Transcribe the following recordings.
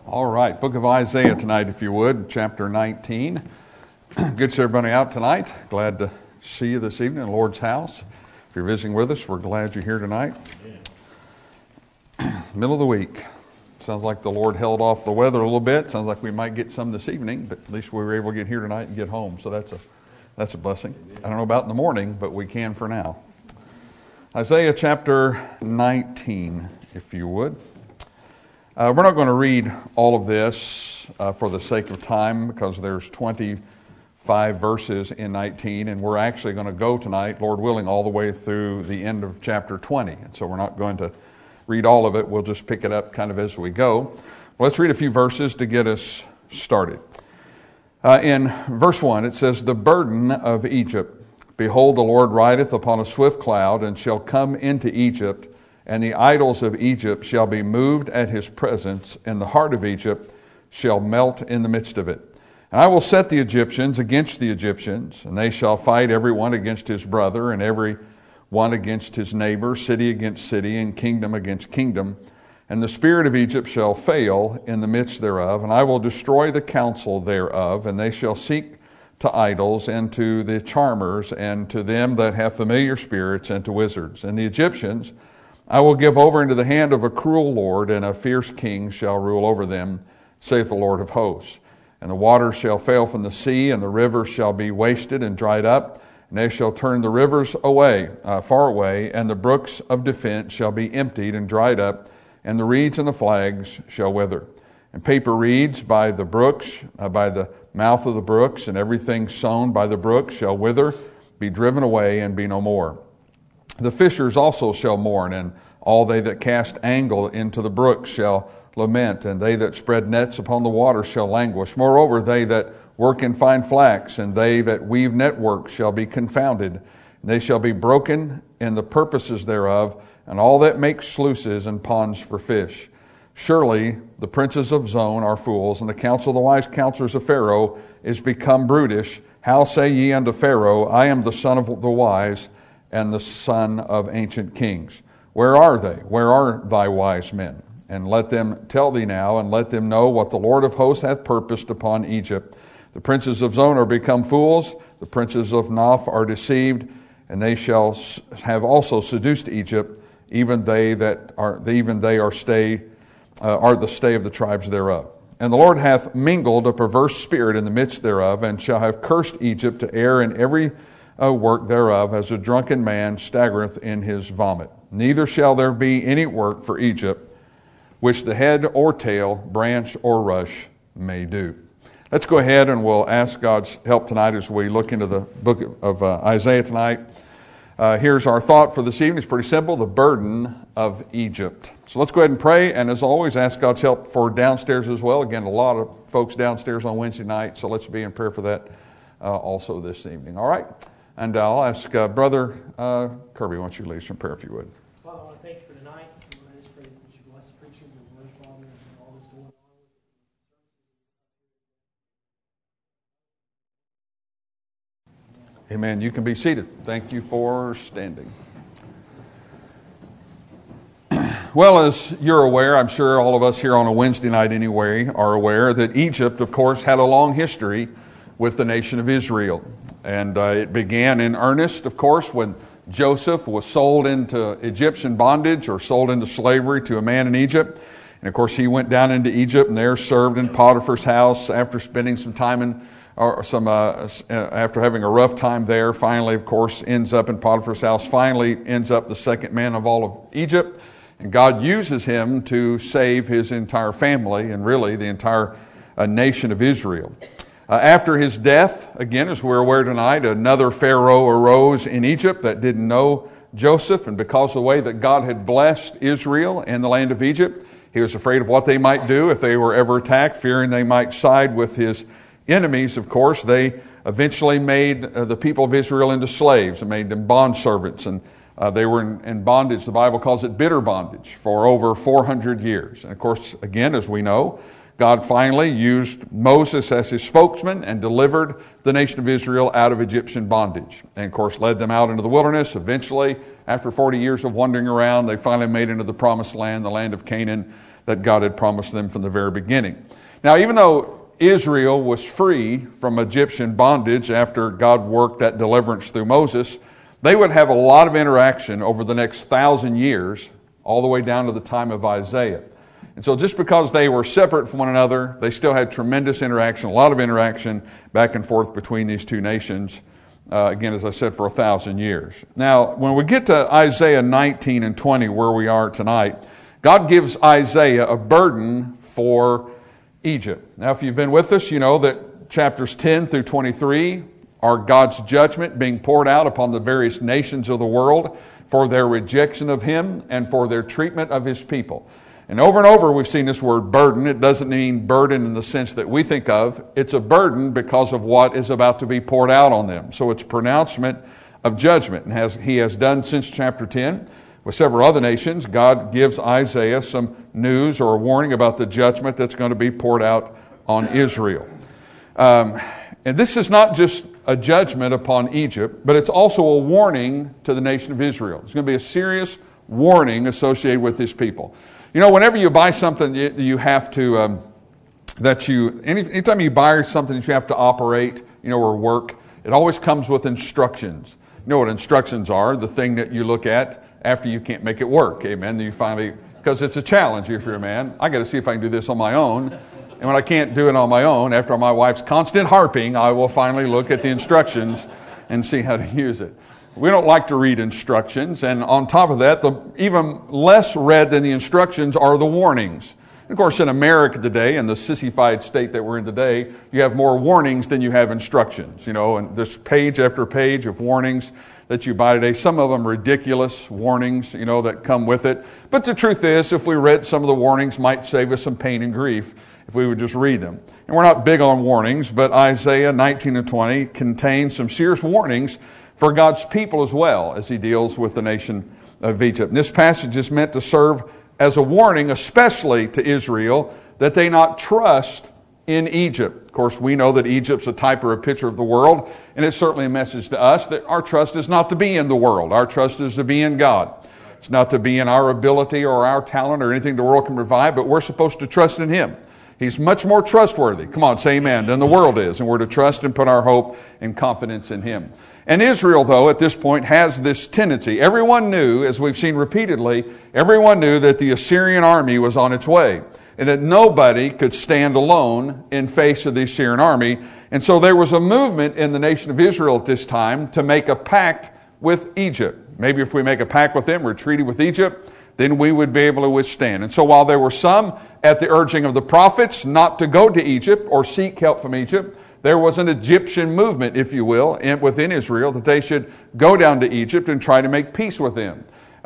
All right, book of Isaiah tonight, if you would, chapter 19. Good to see everybody out tonight. Glad to see you this evening in the Lord's house. If you're visiting with us, we're glad you're here tonight. Middle of the week. Sounds like the Lord held off the weather a little bit. Sounds like we might get some this evening, but at least we were able to get here tonight and get home. So that's a blessing. I don't know about in the morning, but we can for now. Isaiah chapter 19, if you would. We're not going to read all of this for the sake of time because there's 25 verses in 19, and we're actually going to go tonight, Lord willing, all the way through the end of chapter 20. And so we're not going to read all of it. We'll just pick it up kind of as we go. Let's read a few verses to get us started. In verse 1, it says, "The burden of Egypt. Behold, the Lord rideth upon a swift cloud, and shall come into Egypt, and the idols of Egypt shall be moved at his presence, and the heart of Egypt shall melt in the midst of it. And I will set the Egyptians against the Egyptians, and they shall fight every one against his brother, and every one against his neighbor, city against city, and kingdom against kingdom. And the spirit of Egypt shall fail in the midst thereof, and I will destroy the counsel thereof, and they shall seek to idols, and to the charmers, and to them that have familiar spirits, and to wizards. And the Egyptians I will give over into the hand of a cruel lord, and a fierce king shall rule over them, saith the Lord of hosts. And the waters shall fail from the sea, and the rivers shall be wasted and dried up, and they shall turn the rivers away, far away, and the brooks of defense shall be emptied and dried up, and the reeds and the flags shall wither. And paper reeds by the brooks, by the mouth of the brooks, and everything sown by the brooks shall wither, be driven away, and be no more. The fishers also shall mourn, and all they that cast angle into the brooks shall lament, and they that spread nets upon the water shall languish. Moreover, they that work in fine flax, and they that weave network shall be confounded. And they shall be broken in the purposes thereof, and all that make sluices and ponds for fish. Surely the princes of Zon are fools, and the counsel of the wise counselors of Pharaoh is become brutish. How say ye unto Pharaoh, I am the son of the wise, and the son of ancient kings? Where are they? Where are thy wise men? And let them tell thee now, and let them know what the Lord of hosts hath purposed upon Egypt. The princes of Zon are become fools, the princes of Noph are deceived, and they shall have also seduced Egypt, even they are the stay of the tribes thereof. And the Lord hath mingled a perverse spirit in the midst thereof, and shall have cursed Egypt to err in every work thereof, as a drunken man staggereth in his vomit. Neither shall there be any work for Egypt, which the head or tail, branch or rush may do." Let's go ahead and we'll ask God's help tonight as we look into the book of Isaiah tonight. Here's our thought for this evening. It's pretty simple: the burden of Egypt. So let's go ahead and pray, and as always, ask God's help for downstairs as well. Again, a lot of folks downstairs on Wednesday night, so let's be in prayer for that also this evening. All right? And I'll ask Brother Kirby, why don't you lead us in prayer if you would. Father, I want to thank you for tonight. I just pray that you bless the preaching of the word, Father, and all that's going on. Amen. You can be seated. Thank you for standing. Well, as you're aware, I'm sure all of us here on a Wednesday night anyway are aware that Egypt, of course, had a long history with the nation of Israel. And it began in earnest, of course, when Joseph was sold into Egyptian bondage or sold into slavery to a man in Egypt. And of course, he went down into Egypt and there served in Potiphar's house after spending some time after having a rough time there. Finally, of course, ends up in Potiphar's house. Finally, ends up the second man of all of Egypt. And God uses him to save his entire family and really the entire nation of Israel. After his death, again, as we're aware tonight, another Pharaoh arose in Egypt that didn't know Joseph. And because of the way that God had blessed Israel in the land of Egypt, he was afraid of what they might do if they were ever attacked, fearing they might side with his enemies. Of course, they eventually made the people of Israel into slaves and made them bondservants. And they were in bondage. The Bible calls it bitter bondage for over 400 years. And of course, again, as we know, God finally used Moses as his spokesman and delivered the nation of Israel out of Egyptian bondage. And of course led them out into the wilderness. Eventually, after 40 years of wandering around, they finally made it into the promised land, the land of Canaan. that God had promised them from the very beginning. Now, even though Israel was free from Egyptian bondage after God worked that deliverance through Moses, they would have a lot of interaction over the next 1,000 years, all the way down to the time of Isaiah. And so just because they were separate from one another, they still had tremendous interaction, a lot of interaction back and forth between these two nations, again, as I said, for 1,000 years. Now, when we get to Isaiah 19 and 20, where we are tonight, God gives Isaiah a burden for Egypt. Now, if you've been with us, you know that chapters 10 through 23 are God's judgment being poured out upon the various nations of the world for their rejection of Him and for their treatment of His people. And over we've seen this word burden. It doesn't mean burden in the sense that we think of. It's a burden because of what is about to be poured out on them. So it's pronouncement of judgment. And He has done since chapter 10 with several other nations. God gives Isaiah some news or a warning about the judgment that's going to be poured out on Israel. And this is not just a judgment upon Egypt, but it's also a warning to the nation of Israel. There's going to be a serious warning associated with His people. You know, whenever you buy something, you have to, anytime you buy something that you have to operate, or work, it always comes with instructions. You know what instructions are, the thing that you look at after you can't make it work, amen? You finally, because it's a challenge if you're a man. I got to see if I can do this on my own. And when I can't do it on my own, after my wife's constant harping, I will finally look at the instructions and see how to use it. We don't like to read instructions, and on top of that, even less read than the instructions are the warnings. And of course, in America today, in the sissified state that we're in today, you have more warnings than you have instructions, and there's page after page of warnings that you buy today. Some of them ridiculous warnings, that come with it. But the truth is, if we read some of the warnings, might save us some pain and grief if we would just read them. And we're not big on warnings, but Isaiah 19 and 20 contains some serious warnings for God's people as well as He deals with the nation of Egypt. And this passage is meant to serve as a warning, especially to Israel, that they not trust in Egypt. Of course, we know that Egypt's a type or a picture of the world, and it's certainly a message to us that our trust is not to be in the world. Our trust is to be in God. It's not to be in our ability or our talent or anything the world can provide, but we're supposed to trust in Him. He's much more trustworthy, come on, say amen, than the world is, and we're to trust and put our hope and confidence in Him. And Israel, though, at this point has this tendency. Everyone knew, as we've seen repeatedly, everyone knew that the Assyrian army was on its way and that nobody could stand alone in face of the Assyrian army. And so there was a movement in the nation of Israel at this time to make a pact with Egypt. Maybe if we make a pact with them or a treaty with Egypt, then we would be able to withstand. And so while there were some at the urging of the prophets not to go to Egypt or seek help from Egypt, there was an Egyptian movement, if you will, within Israel that they should go down to Egypt and try to make peace with them.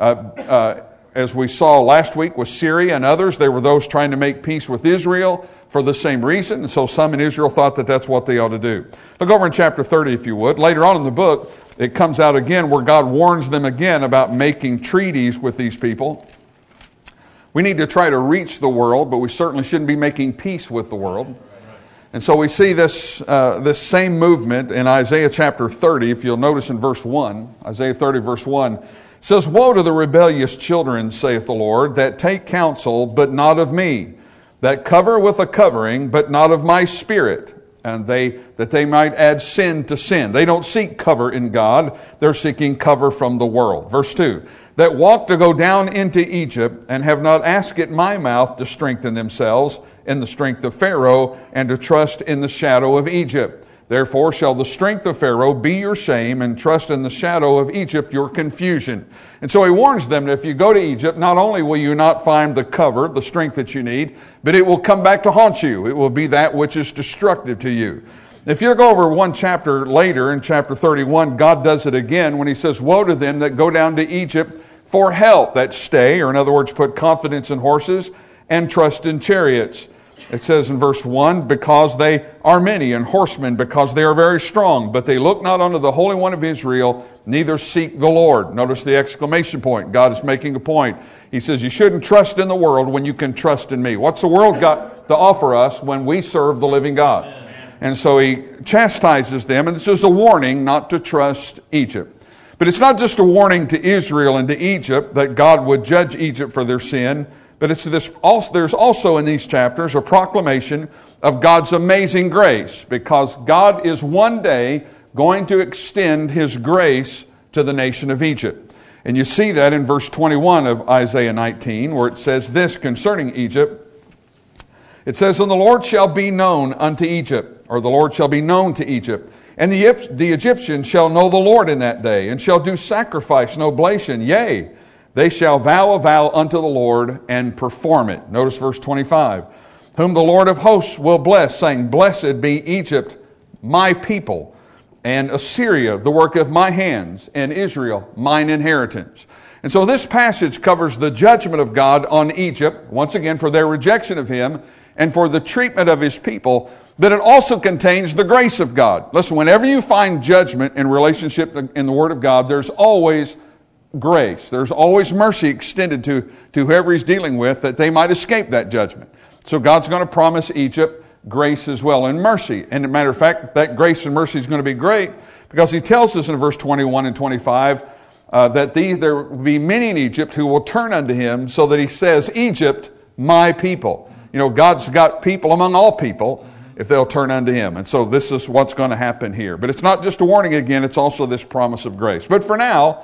As we saw last week with Syria and others, there were those trying to make peace with Israel for the same reason. And so some in Israel thought that that's what they ought to do. Look over in chapter 30, if you would. Later on in the book, it comes out again where God warns them again about making treaties with these people. We need to try to reach the world, but we certainly shouldn't be making peace with the world. And so we see this same movement in Isaiah chapter 30. If you'll notice in verse 1, Isaiah 30 verse 1, says, "Woe to the rebellious children, saith the Lord, that take counsel, but not of me, that cover with a covering, but not of my spirit, and that they might add sin to sin." They don't seek cover in God. They're seeking cover from the world. Verse 2, "That walk to go down into Egypt, and have not asked at my mouth to strengthen themselves in the strength of Pharaoh, and to trust in the shadow of Egypt. Therefore shall the strength of Pharaoh be your shame, and trust in the shadow of Egypt your confusion." And so he warns them that if you go to Egypt, not only will you not find the cover, the strength that you need, but it will come back to haunt you. It will be that which is destructive to you. If you go over one chapter later, in chapter 31, God does it again when He says, "Woe to them that go down to Egypt for help, that stay," or in other words, put confidence in horses and trust in chariots. It says in verse 1, "Because they are many, and horsemen, because they are very strong, but they look not unto the Holy One of Israel, neither seek the Lord." Notice the exclamation point. God is making a point. He says, you shouldn't trust in the world when you can trust in me. What's the world got to offer us when we serve the living God? And so He chastises them, and this is a warning not to trust Egypt. But it's not just a warning to Israel and to Egypt that God would judge Egypt for their sin, But there's also in these chapters a proclamation of God's amazing grace, because God is one day going to extend His grace to the nation of Egypt. And you see that in verse 21 of Isaiah 19, where it says this concerning Egypt. It says, "And the Lord shall be known unto Egypt," or the Lord shall be known to Egypt. "And the Egyptians shall know the Lord in that day, and shall do sacrifice and oblation. Yea, they shall vow a vow unto the Lord and perform it." Notice verse 25. "Whom the Lord of hosts will bless, saying, Blessed be Egypt, my people, and Assyria, the work of my hands, and Israel, mine inheritance." And so this passage covers the judgment of God on Egypt, once again for their rejection of Him and for the treatment of His people, but it also contains the grace of God. Listen, whenever you find judgment in relationship in the Word of God, there's always grace. There's always mercy extended to whoever He's dealing with, that they might escape that judgment. So God's going to promise Egypt grace as well, and mercy. And as a matter of fact, that grace and mercy is going to be great, because He tells us in verse 21 and 25 that there will be many in Egypt who will turn unto Him, so that He says, Egypt, my people. You know, God's got people among all people if they'll turn unto Him. And so this is what's going to happen here. But it's not just a warning again, it's also this promise of grace. But for now,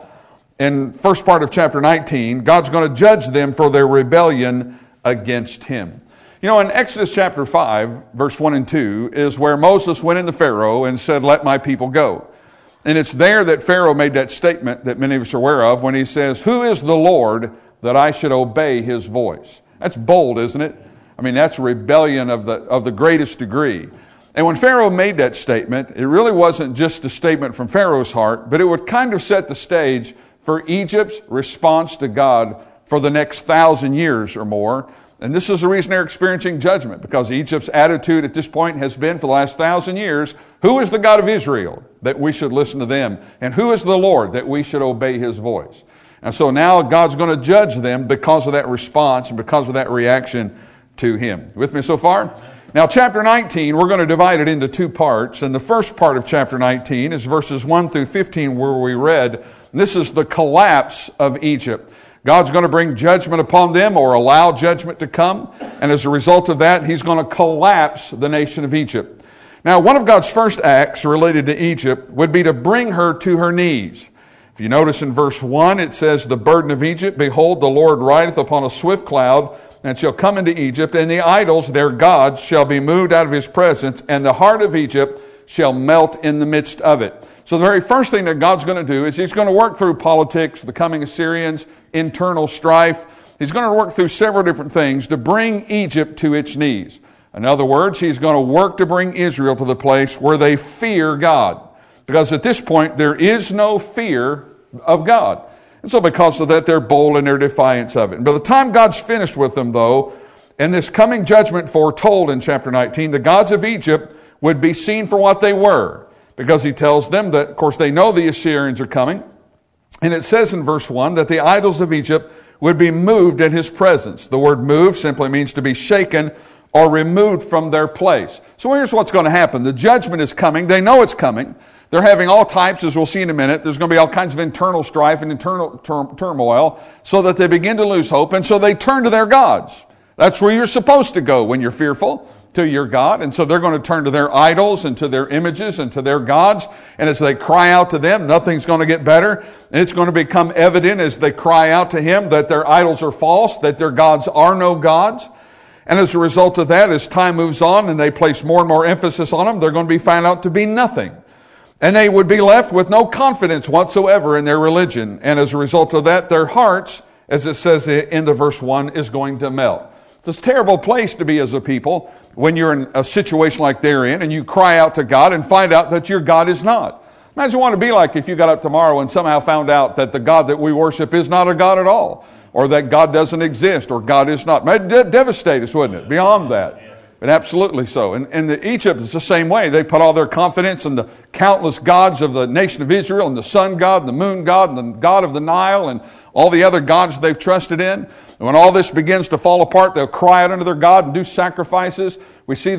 in first part of chapter 19, God's going to judge them for their rebellion against Him. You know, in Exodus chapter 5, verse 1 and 2, is where Moses went into Pharaoh and said, "Let my people go." And it's there that Pharaoh made that statement that many of us are aware of when he says, "Who is the Lord that I should obey His voice?" That's bold, isn't it? I mean, that's rebellion of the greatest degree. And when Pharaoh made that statement, it really wasn't just a statement from Pharaoh's heart, but it would kind of set the stage for Egypt's response to God for the next 1,000 years or more. And this is the reason they're experiencing judgment, because Egypt's attitude at this point has been for the last 1,000 years, who is the God of Israel that we should listen to them? And who is the Lord that we should obey His voice? And so now God's going to judge them because of that response and because of that reaction to Him. With me so far? Now chapter 19, we're going to divide it into two parts. And the first part of chapter 19 is verses 1 through 15 where we read, this is the collapse of Egypt. God's going to bring judgment upon them, or allow judgment to come. And as a result of that, He's going to collapse the nation of Egypt. Now, one of God's first acts related to Egypt would be to bring her to her knees. If you notice in verse 1, it says, "The burden of Egypt, behold, the Lord rideth upon a swift cloud, and shall come into Egypt, and the idols, their gods, shall be moved out of His presence, and the heart of Egypt shall melt in the midst of it." So the very first thing that God's going to do is He's going to work through politics, the coming Assyrians, internal strife. He's going to work through several different things to bring Egypt to its knees. In other words, He's going to work to bring Israel to the place where they fear God. Because at this point, there is no fear of God. And so because of that, they're bold in their defiance of it. And by the time God's finished with them, though, and this coming judgment foretold in chapter 19, the gods of Egypt would be seen for what they were. Because He tells them that, of course, they know the Assyrians are coming. And it says in verse 1 that the idols of Egypt would be moved in His presence. The word move simply means to be shaken or removed from their place. So here's what's going to happen. The judgment is coming. They know it's coming. They're having all types, as we'll see in a minute. There's going to be all kinds of internal strife and internal turmoil, so that they begin to lose hope. And so they turn to their gods. That's where you're supposed to go when you're fearful, to your God. And so they're going to turn to their idols and to their images and to their gods. And as they cry out to them, nothing's going to get better. And it's going to become evident as they cry out to Him that their idols are false, that their gods are no gods. And as a result of that, as time moves on and they place more and more emphasis on them, they're going to be found out to be nothing. And they would be left with no confidence whatsoever in their religion. And as a result of that, their hearts, as it says in the verse 1, is going to melt. It's a terrible place to be as a people when you're in a situation like they're in and you cry out to God and find out that your God is not. Imagine what it would be like if you got up tomorrow and somehow found out that the God that we worship is not a God at all, or that God doesn't exist, or God is not. It would devastate us, wouldn't it? Beyond that. But absolutely so. And Egypt is the same way. They put all their confidence in the countless gods of the nation of Israel, and the sun god, and the moon god, and the god of the Nile, and all the other gods they've trusted in. And when all this begins to fall apart, they'll cry out unto their God and do sacrifices. We see the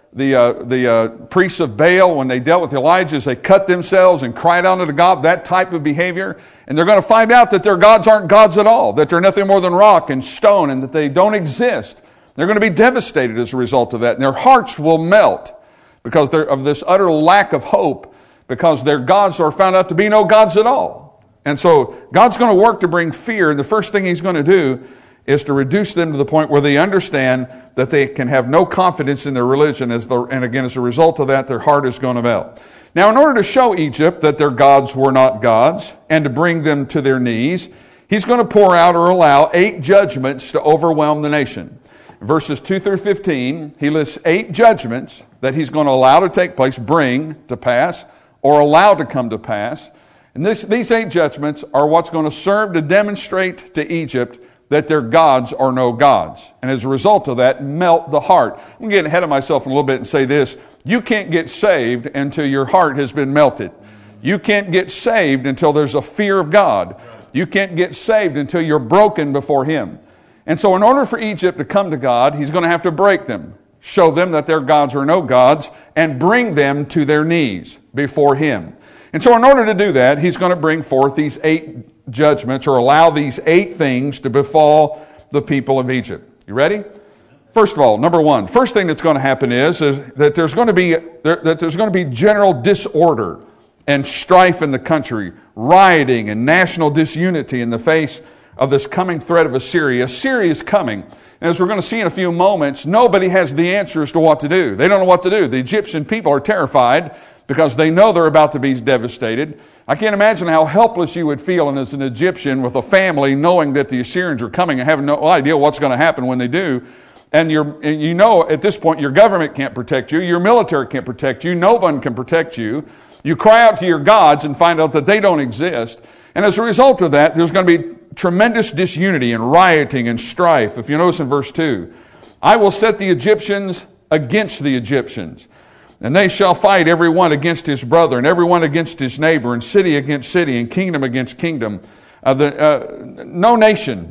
priests of Baal, when they dealt with Elijah, is they cut themselves and cried out unto God, that type of behavior. And they're going to find out that their gods aren't gods at all, that they're nothing more than rock and stone, and that they don't exist. They're going to be devastated as a result of that, and their hearts will melt because of this utter lack of hope, because their gods are found out to be no gods at all. And so God's going to work to bring fear, and the first thing He's going to do is to reduce them to the point where they understand that they can have no confidence in their religion, and again, as a result of that, their heart is going to melt. Now, in order to show Egypt that their gods were not gods, and to bring them to their knees, He's going to pour out or allow 8 judgments to overwhelm the nation. Verses 2 through 15, He lists 8 judgments that He's going to allow to take place, bring to pass, or allow to come to pass. And these 8 judgments are what's going to serve to demonstrate to Egypt that their gods are no gods. And as a result of that, melt the heart. I'm going to get ahead of myself a little bit and say this. You can't get saved until your heart has been melted. You can't get saved until there's a fear of God. You can't get saved until you're broken before Him. And so in order for Egypt to come to God, He's going to have to break them, show them that their gods are no gods, and bring them to their knees before Him. And so in order to do that, He's going to bring forth these 8 judgments, or allow these 8 things to befall the people of Egypt. You ready? First of all, number 1, first thing that's going to happen is that there's going to be general disorder and strife in the country, rioting and national disunity in the face of this coming threat of Assyria. Assyria is coming. And as we're going to see in a few moments, nobody has the answer as to what to do. They don't know what to do. The Egyptian people are terrified because they know they're about to be devastated. I can't imagine how helpless you would feel as an Egyptian with a family knowing that the Assyrians are coming and having no idea what's going to happen when they do. And you know at this point your government can't protect you, your military can't protect you, no one can protect you. You cry out to your gods and find out that they don't exist. And as a result of that, there's going to be tremendous disunity and rioting and strife. If you notice in verse 2, I will set the Egyptians against the Egyptians, and they shall fight every one against his brother, and every one against his neighbor, and city against city, and kingdom against kingdom. No nation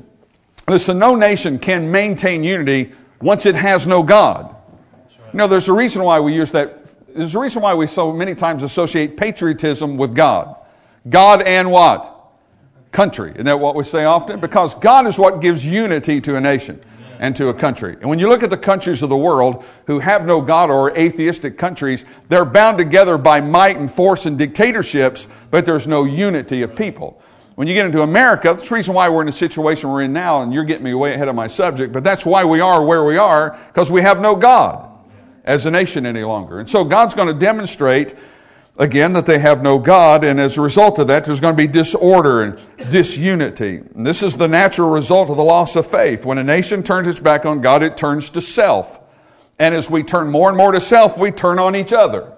can maintain unity once it has no God. You know, there's a reason why we use that. There's a reason why we so many times associate patriotism with God. God and what? Country. Isn't that what we say often? Because God is what gives unity to a nation and to a country. And when you look at the countries of the world who have no God, or atheistic countries, they're bound together by might and force and dictatorships, but there's no unity of people. When you get into America, that's the reason why we're in the situation we're in now, and you're getting me way ahead of my subject, but that's why we are where we are, because we have no God as a nation any longer. And so God's going to demonstrate again that they have no God, and as a result of that, there's going to be disorder and disunity. And this is the natural result of the loss of faith. When a nation turns its back on God, it turns to self. And as we turn more and more to self, we turn on each other.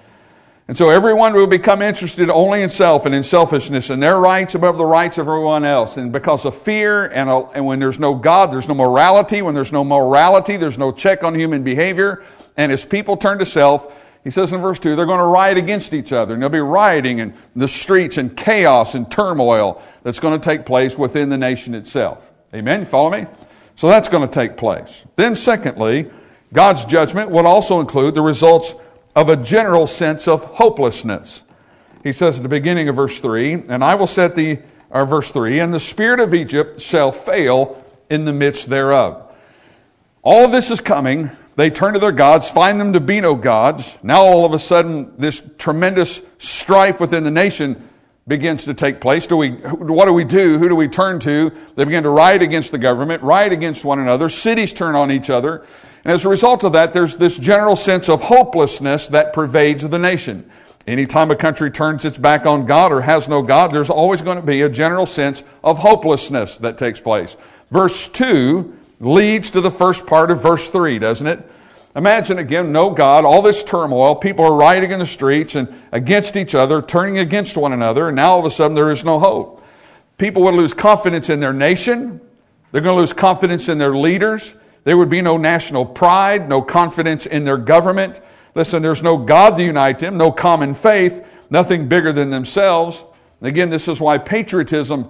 And so everyone will become interested only in self and in selfishness and their rights above the rights of everyone else. And because of fear, and when there's no God, there's no morality. When there's no morality, there's no check on human behavior. And as people turn to self, he says in verse 2, they're going to riot against each other. And there'll be rioting in the streets and chaos and turmoil that's going to take place within the nation itself. Amen? You follow me? So that's going to take place. Then secondly, God's judgment will also include the results of a general sense of hopelessness. He says at the beginning of verse 3, and I will set verse 3, and the spirit of Egypt shall fail in the midst thereof. All of this is coming. They turn to their gods, find them to be no gods. Now all of a sudden, this tremendous strife within the nation begins to take place. What do we do? Who do we turn to? They begin to riot against the government, riot against one another. Cities turn on each other. And as a result of that, there's this general sense of hopelessness that pervades the nation. Anytime a country turns its back on God or has no God, there's always going to be a general sense of hopelessness that takes place. Verse 2 leads to the first part of verse 3, doesn't it? Imagine again, no God, all this turmoil, people are rioting in the streets and against each other, turning against one another, and now all of a sudden there is no hope. People would lose confidence in their nation. They're going to lose confidence in their leaders. There would be no national pride, no confidence in their government. Listen, there's no God to unite them, no common faith, nothing bigger than themselves. And again, this is why patriotism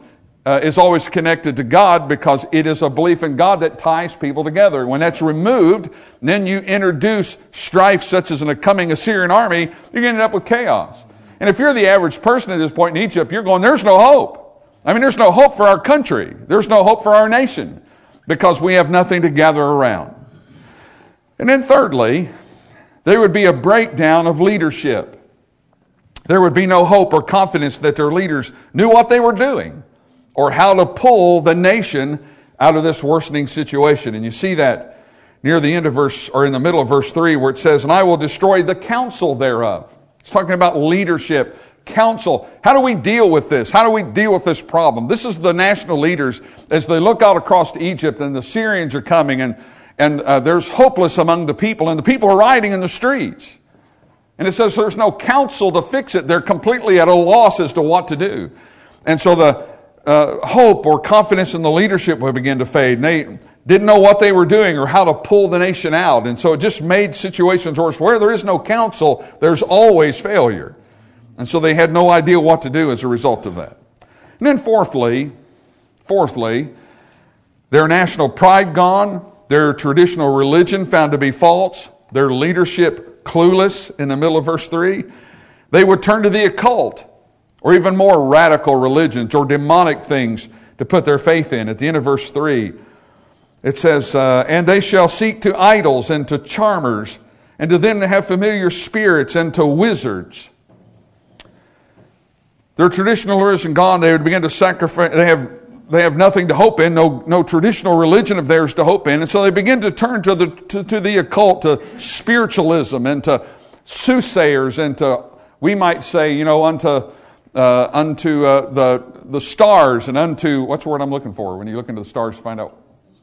is always connected to God because it is a belief in God that ties people together. When that's removed, then you introduce strife such as in a coming Assyrian army, you're going to end up with chaos. And if you're the average person at this point in Egypt, you're going, there's no hope. I mean, there's no hope for our country. There's no hope for our nation because we have nothing to gather around. And then thirdly, there would be a breakdown of leadership. There would be no hope or confidence that their leaders knew what they were doing or how to pull the nation out of this worsening situation. And you see that near the end of verse, or in the middle of verse 3, where it says, and I will destroy the counsel thereof. It's talking about leadership, counsel. How do we deal with this? How do we deal with this problem? This is the national leaders as they look out across Egypt and the Syrians are coming and there's hopeless among the people and the people are rioting in the streets. And it says there's no counsel to fix it. They're completely at a loss as to what to do. And so the hope or confidence in the leadership would begin to fade. And they didn't know what they were doing or how to pull the nation out. And so it just made situations worse. Where there is no counsel, there's always failure. And so they had no idea what to do as a result of that. And then fourthly, their national pride gone, their traditional religion found to be false, their leadership clueless in the middle of verse 3. They would turn to the occult or even more radical religions or demonic things to put their faith in. At the end of verse 3, it says, and they shall seek to idols and to charmers and to them that have familiar spirits and to wizards. Their traditional religion gone, they would begin to sacrifice. They have nothing to hope in, no traditional religion of theirs to hope in. And so they begin to turn to the occult, to spiritualism and to soothsayers and to, we might say, unto the stars and unto, what's the word I'm looking for when you look into the stars to find out?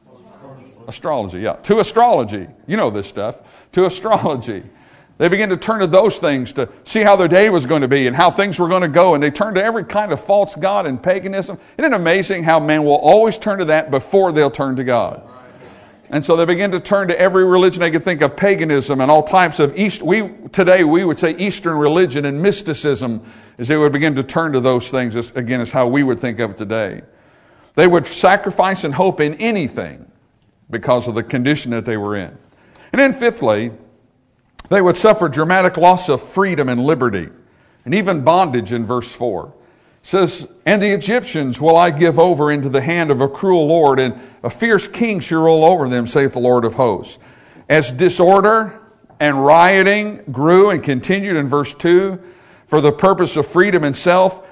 Astrology, yeah. To astrology. You know this stuff. To astrology. They began to turn to those things to see how their day was going to be and how things were going to go. And they turned to every kind of false god and paganism. Isn't it amazing how man will always turn to that before they'll turn to God? And so they began to turn to every religion they could think of, paganism and all types of today we would say Eastern religion and mysticism, as they would begin to turn to those things, again, is how we would think of it today. They would sacrifice and hope in anything because of the condition that they were in. And then fifthly, they would suffer dramatic loss of freedom and liberty, and even bondage in verse 4. It says, and the Egyptians will I give over into the hand of a cruel lord, and a fierce king shall rule over them, saith the Lord of hosts. As disorder and rioting grew and continued in verse 2, for the purpose of freedom and self,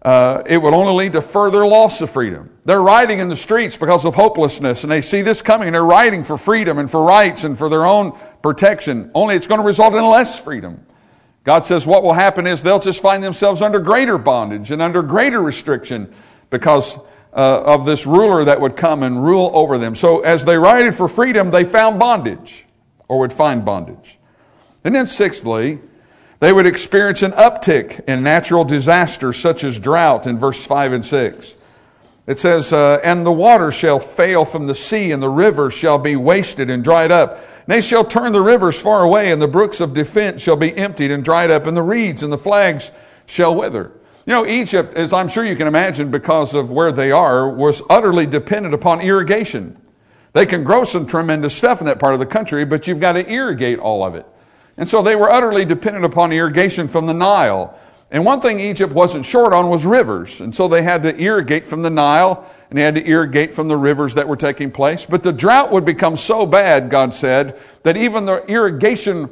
it would only lead to further loss of freedom. They're rioting in the streets because of hopelessness, and they see this coming, and they're rioting for freedom and for rights and for their own protection. Only it's going to result in less freedom. God says what will happen is they'll just find themselves under greater bondage and under greater restriction because of this ruler that would come and rule over them. So as they rioted for freedom, they found bondage or would find bondage. And then sixthly, they would experience an uptick in natural disasters such as drought in verse 5 and 6. It says, and the water shall fail from the sea, and the rivers shall be wasted and dried up. And they shall turn the rivers far away, and the brooks of defense shall be emptied and dried up, and the reeds and the flags shall wither. Egypt, as I'm sure you can imagine, because of where they are, was utterly dependent upon irrigation. They can grow some tremendous stuff in that part of the country, but you've got to irrigate all of it. And so they were utterly dependent upon irrigation from the Nile. And one thing Egypt wasn't short on was rivers. And so they had to irrigate from the Nile, and they had to irrigate from the rivers that were taking place. But the drought would become so bad, God said, that even the irrigation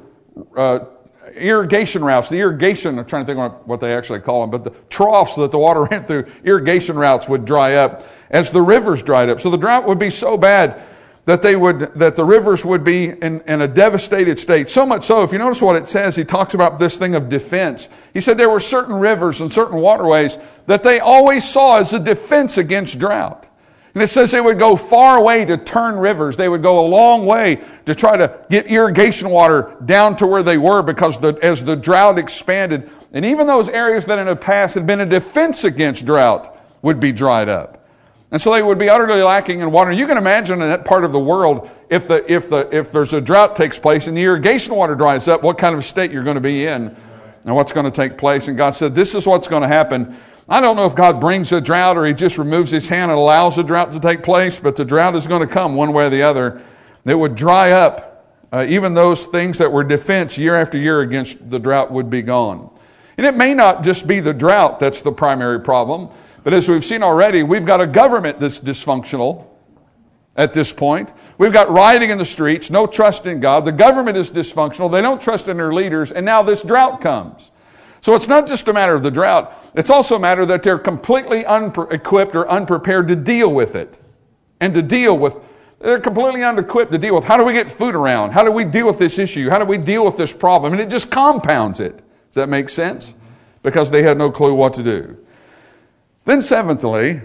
routes, I'm trying to think of what they actually call them, but the troughs that the water ran through, irrigation routes would dry up as the rivers dried up. So the drought would be so bad that the rivers would be in a devastated state. So much so, if you notice what it says, he talks about this thing of defense. He said there were certain rivers and certain waterways that they always saw as a defense against drought. And it says they would go far away to turn rivers. They would go a long way to try to get irrigation water down to where they were because as the drought expanded, and even those areas that in the past had been a defense against drought would be dried up. And so they would be utterly lacking in water. You can imagine in that part of the world, if there's a drought takes place and the irrigation water dries up, what kind of state you're going to be in and what's going to take place. And God said, this is what's going to happen. I don't know if God brings a drought or He just removes His hand and allows a drought to take place, but the drought is going to come one way or the other. It would dry up. Even those things that were defense year after year against the drought would be gone. And it may not just be the drought that's the primary problem, but as we've seen already, we've got a government that's dysfunctional at this point. We've got rioting in the streets, no trust in God. The government is dysfunctional. They don't trust in their leaders, and now this drought comes. So it's not just a matter of the drought. It's also a matter that they're completely unequipped or unprepared to deal with it. And they're completely unequipped to deal with, how do we get food around? How do we deal with this issue? How do we deal with this problem? And it just compounds it. Does that make sense? Because they had no clue what to do. Then seventhly,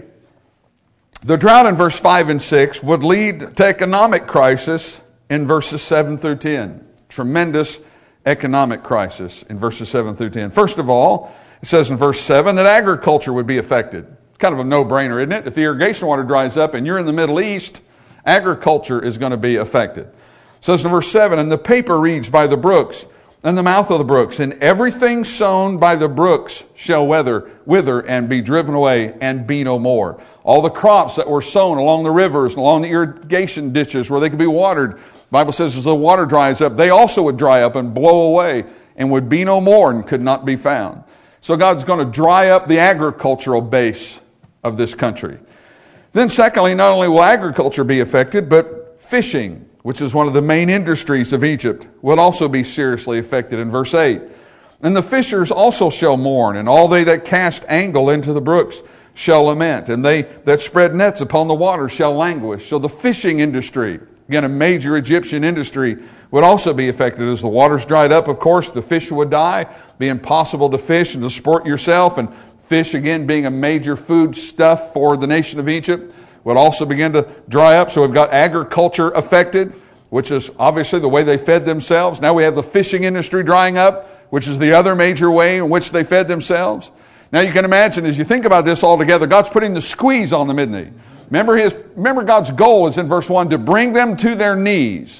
the drought in verse 5 and 6 would lead to economic crisis in verses 7 through 10. Tremendous economic crisis in verses 7 through 10. First of all, it says in verse 7 that agriculture would be affected. Kind of a no-brainer, isn't it? If the irrigation water dries up and you're in the Middle East, agriculture is going to be affected. It says in verse 7, and the paper reeds by the brooks, and the mouth of the brooks, and everything sown by the brooks shall wither and be driven away and be no more. All the crops that were sown along the rivers and along the irrigation ditches where they could be watered, the Bible says as the water dries up, they also would dry up and blow away and would be no more and could not be found. So God's going to dry up the agricultural base of this country. Then secondly, not only will agriculture be affected, but fishing, which is one of the main industries of Egypt, would also be seriously affected in verse 8. And the fishers also shall mourn, and all they that cast angle into the brooks shall lament, and they that spread nets upon the water shall languish. So the fishing industry, again a major Egyptian industry, would also be affected. As the waters dried up, of course, the fish would die, be impossible to fish and to sport yourself, and fish, again, being a major food stuff for the nation of Egypt, would also begin to dry up. So we've got agriculture affected, which is obviously the way they fed themselves. Now we have the fishing industry drying up, which is the other major way in which they fed themselves. Now you can imagine, as you think about this all together, God's putting the squeeze on them, isn't He? Remember God's goal is in verse 1, to bring them to their knees,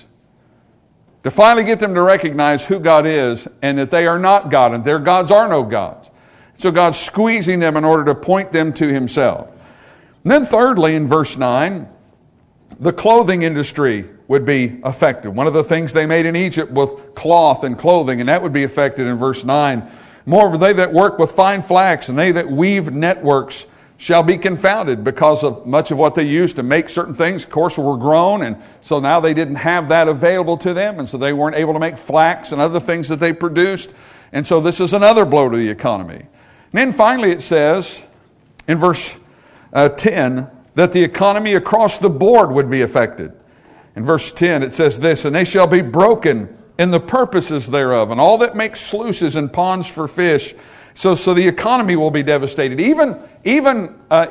to finally get them to recognize who God is and that they are not God and their gods are no gods. So God's squeezing them in order to point them to Himself. And then thirdly, in verse 9, the clothing industry would be affected. One of the things they made in Egypt was cloth and clothing, and that would be affected in verse 9. Moreover, they that work with fine flax and they that weave networks shall be confounded, because of much of what they used to make certain things, of course, were grown, and so now they didn't have that available to them, and so they weren't able to make flax and other things that they produced. And so this is another blow to the economy. And then finally it says in verse 10 that the economy across the board would be affected. In verse 10 it says this, and they shall be broken in the purposes thereof, and all that make sluices and ponds for fish. So the economy will be devastated. Even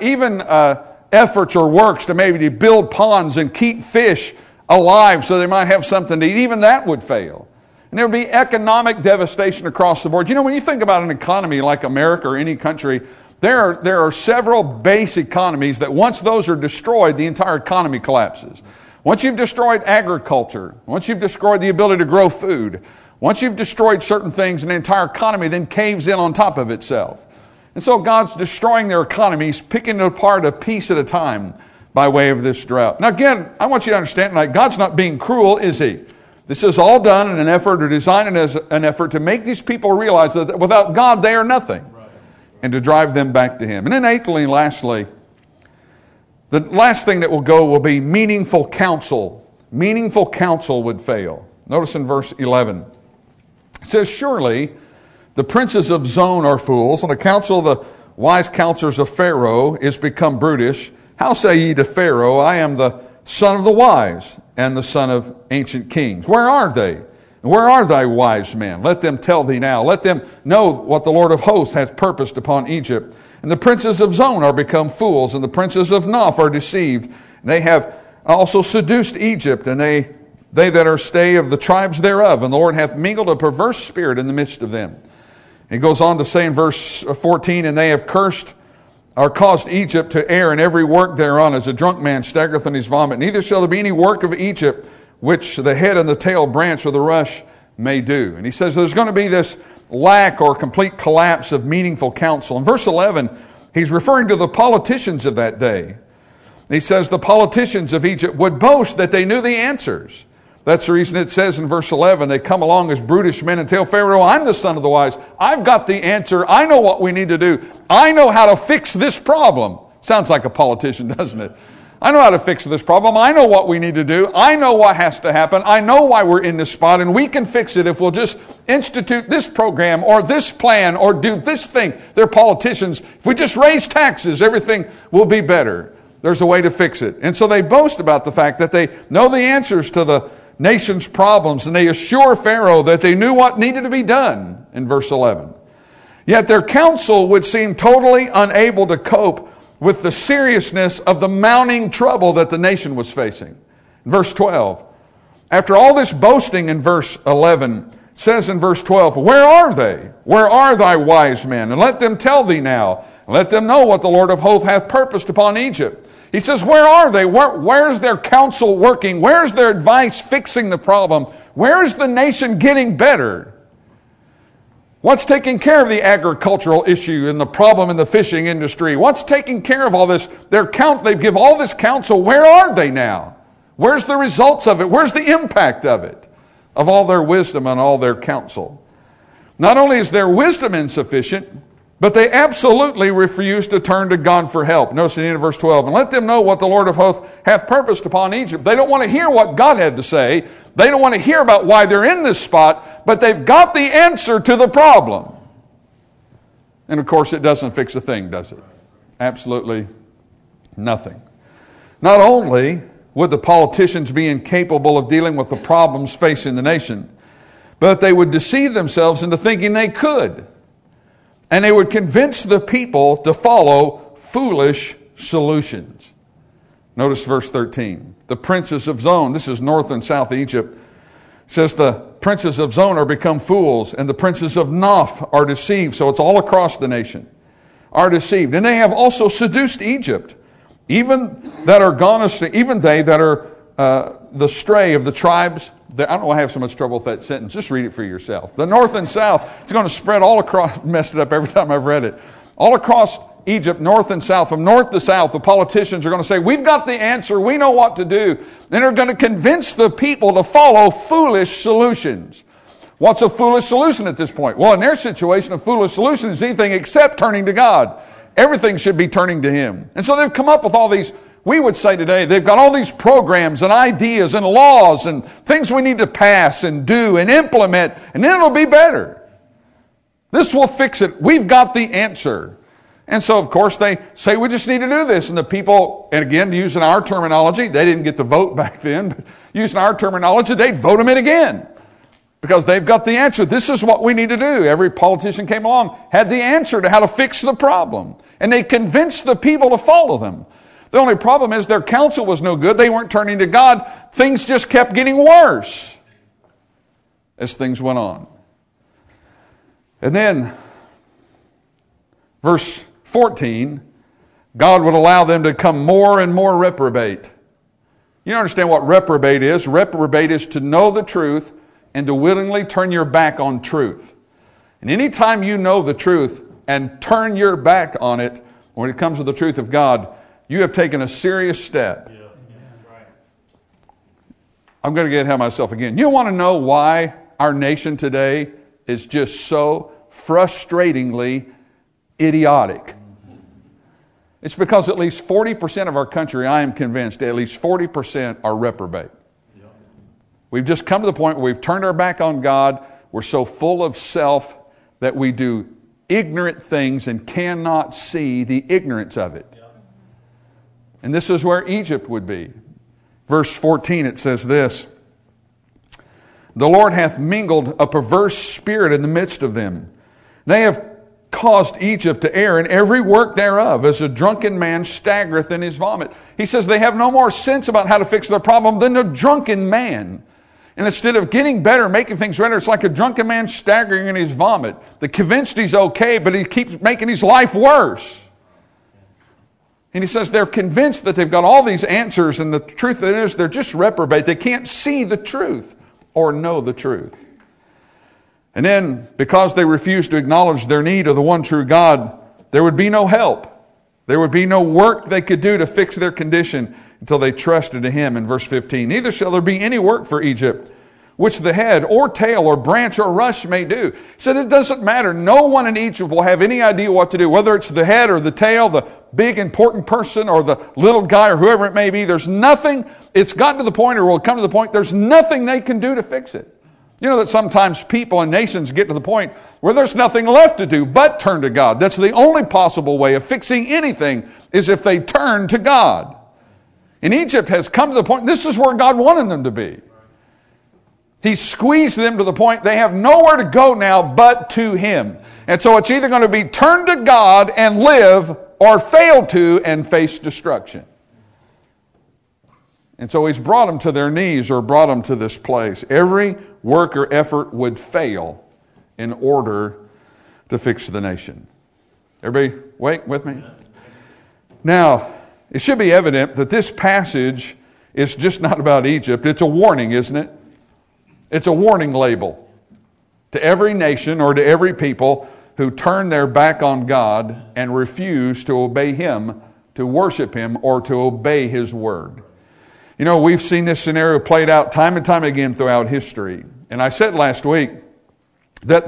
efforts or works to maybe to build ponds and keep fish alive so they might have something to eat, even that would fail. And there would be economic devastation across the board. You know, when you think about an economy like America or any country, there are several base economies that once those are destroyed, the entire economy collapses. Once you've destroyed agriculture, once you've destroyed the ability to grow food, once you've destroyed certain things, an entire economy then caves in on top of itself. And so God's destroying their economies, picking it apart a piece at a time by way of this drought. Now again, I want you to understand tonight, God's not being cruel, is He? This is all done in an effort or designed as an effort to make these people realize that without God they are nothing, and to drive them back to Him. And then eighthly and lastly, the last thing that will go will be meaningful counsel. Meaningful counsel would fail. Notice in verse 11. It says, surely the princes of Zon are fools, and the counsel of the wise counselors of Pharaoh is become brutish. How say ye to Pharaoh, I am the son of the wise and the son of ancient kings? Where are they? Where are thy wise men? Let them tell thee now. Let them know what the Lord of hosts hath purposed upon Egypt. And the princes of Zon are become fools, and the princes of Noph are deceived. They have also seduced Egypt, and they that are stay of the tribes thereof. And the Lord hath mingled a perverse spirit in the midst of them. He goes on to say in verse 14, and they have cursed or caused Egypt to err in every work thereon, as a drunk man staggereth in his vomit. Neither shall there be any work of Egypt which the head and the tail branch or the rush may do. And he says there's going to be this lack or complete collapse of meaningful counsel. In verse 11, He's referring to the politicians of that day. He says the politicians of Egypt would boast that they knew the answers. That's the reason it says in verse 11, they come along as brutish men and tell Pharaoh, I'm the son of the wise. I've got the answer. I know what we need to do. I know how to fix this problem. Sounds like a politician, doesn't it? I know how to fix this problem. I know what we need to do. I know what has to happen. I know why we're in this spot, and we can fix it if we'll just institute this program or this plan or do this thing. They're politicians. If we just raise taxes, everything will be better. There's a way to fix it. And so they boast about the fact that they know the answers to the nation's problems, and they assure Pharaoh that they knew what needed to be done in verse 11. Yet their counsel would seem totally unable to cope with the seriousness of the mounting trouble that the nation was facing. Verse 12. After all this boasting in verse 11, says in verse 12, where are they? Where are thy wise men? And let them tell thee now. Let them know what the Lord of hosts hath purposed upon Egypt. He says, where are they? Where's their counsel working? Where's their advice fixing the problem? Where's the nation getting better? What's taking care of the agricultural issue and the problem in the fishing industry? What's taking care of all this? They give all this counsel. Where are they now? Where's the results of it? Where's the impact of it? Of all their wisdom and all their counsel. Not only is their wisdom insufficient, but they absolutely refuse to turn to God for help. Notice in the end of verse 12, and let them know what the Lord of hosts hath purposed upon Egypt. They don't want to hear what God had to say. They don't want to hear about why they're in this spot, but they've got the answer to the problem. And of course, it doesn't fix a thing, does it? Absolutely nothing. Not only would the politicians be incapable of dealing with the problems facing the nation, but they would deceive themselves into thinking they could. And they would convince the people to follow foolish solutions. Notice verse 13. The princes of Zon, this is north and south Egypt, says the princes of Zon are become fools, and the princes of Noph are deceived. So it's all across the nation. Are deceived. And they have also seduced Egypt. Even they that are the stray of the tribes. I don't know why I have so much trouble with that sentence. Just read it for yourself. The north and south, it's going to spread all across, messed it up every time I've read it. All across Egypt, north and south, from north to south, the politicians are going to say, we've got the answer, we know what to do. And they're going to convince the people to follow foolish solutions. What's a foolish solution at this point? Well, in their situation, a foolish solution is anything except turning to God. Everything should be turning to Him. And so they've come up with all these, we would say today, they've got all these programs and ideas and laws and things we need to pass and do and implement, and then it'll be better. This will fix it. We've got the answer. And so, of course, they say we just need to do this. And the people, and again, using our terminology, they didn't get to vote back then, but using our terminology, they'd vote them in again. Because they've got the answer. This is what we need to do. Every politician came along, had the answer to how to fix the problem. And they convinced the people to follow them. The only problem is their counsel was no good. They weren't turning to God. Things just kept getting worse as things went on. And then, verse 14, God would allow them to become more and more reprobate. You understand what reprobate is? Reprobate is to know the truth and to willingly turn your back on truth. And anytime you know the truth and turn your back on it, when it comes to the truth of God, you have taken a serious step. Yeah. Right. I'm going to get ahead of myself again. You want to know why our nation today is just so frustratingly idiotic? It's because at least 40% of our country, I am convinced, at least 40% are reprobate. Yeah. We've just come to the point where we've turned our back on God. We're so full of self that we do ignorant things and cannot see the ignorance of it. And this is where Egypt would be. Verse 14, it says this, the Lord hath mingled a perverse spirit in the midst of them. They have caused Egypt to err in every work thereof, as a drunken man staggereth in his vomit. He says they have no more sense about how to fix their problem than a drunken man. And instead of getting better, making things better, it's like a drunken man staggering in his vomit. They're convinced he's okay, but he keeps making his life worse. And he says they're convinced that they've got all these answers, and the truth is they're just reprobate. They can't see the truth or know the truth. And then, because they refuse to acknowledge their need of the one true God, there would be no help. There would be no work they could do to fix their condition until they trusted in Him in verse 15. Neither shall there be any work for Egypt, which the head or tail or branch or rush may do. He said it doesn't matter. No one in Egypt will have any idea what to do, whether it's the head or the tail, the big important person or the little guy or whoever it may be. There's nothing, it's gotten to the point or will come to the point, there's nothing they can do to fix it. You know that sometimes people and nations get to the point where there's nothing left to do but turn to God. That's the only possible way of fixing anything, is if they turn to God. And Egypt has come to the point, this is where God wanted them to be. He squeezed them to the point they have nowhere to go now but to Him. And so it's either going to be turn to God and live, or fail to and face destruction. And so He's brought them to their knees, or brought them to this place. Every work or effort would fail in order to fix the nation. Everybody wait with me? Now, it should be evident that this passage is just not about Egypt. It's a warning, isn't it? It's a warning label to every nation or to every people who turn their back on God and refuse to obey Him, to worship Him, or to obey His word. You know, we've seen this scenario played out time and time again throughout history. And I said last week that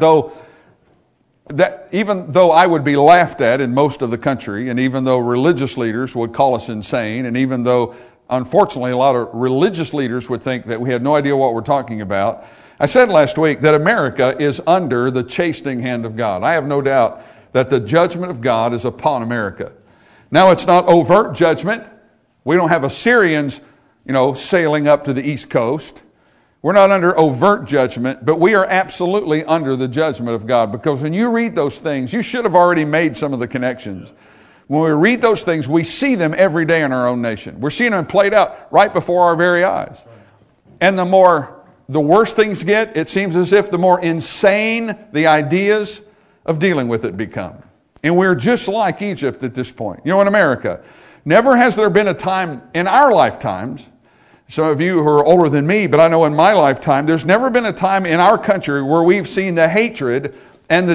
even though I would be laughed at in most of the country, and even though religious leaders would call us insane, and even though, unfortunately, a lot of religious leaders would think that we had no idea what we're talking about, I said last week that America is under the chastening hand of God. I have no doubt that the judgment of God is upon America. Now, it's not overt judgment. We don't have Assyrians, sailing up to the East Coast. We're not under overt judgment, but we are absolutely under the judgment of God. Because when you read those things, you should have already made some of the connections. When we read those things, we see them every day in our own nation. We're seeing them played out right before our very eyes. And the worse things get, it seems as if the more insane the ideas of dealing with it become. And we're just like Egypt at this point. In America, never has there been a time in our lifetimes, some of you who are older than me, but I know in my lifetime, there's never been a time in our country where we've seen the hatred and the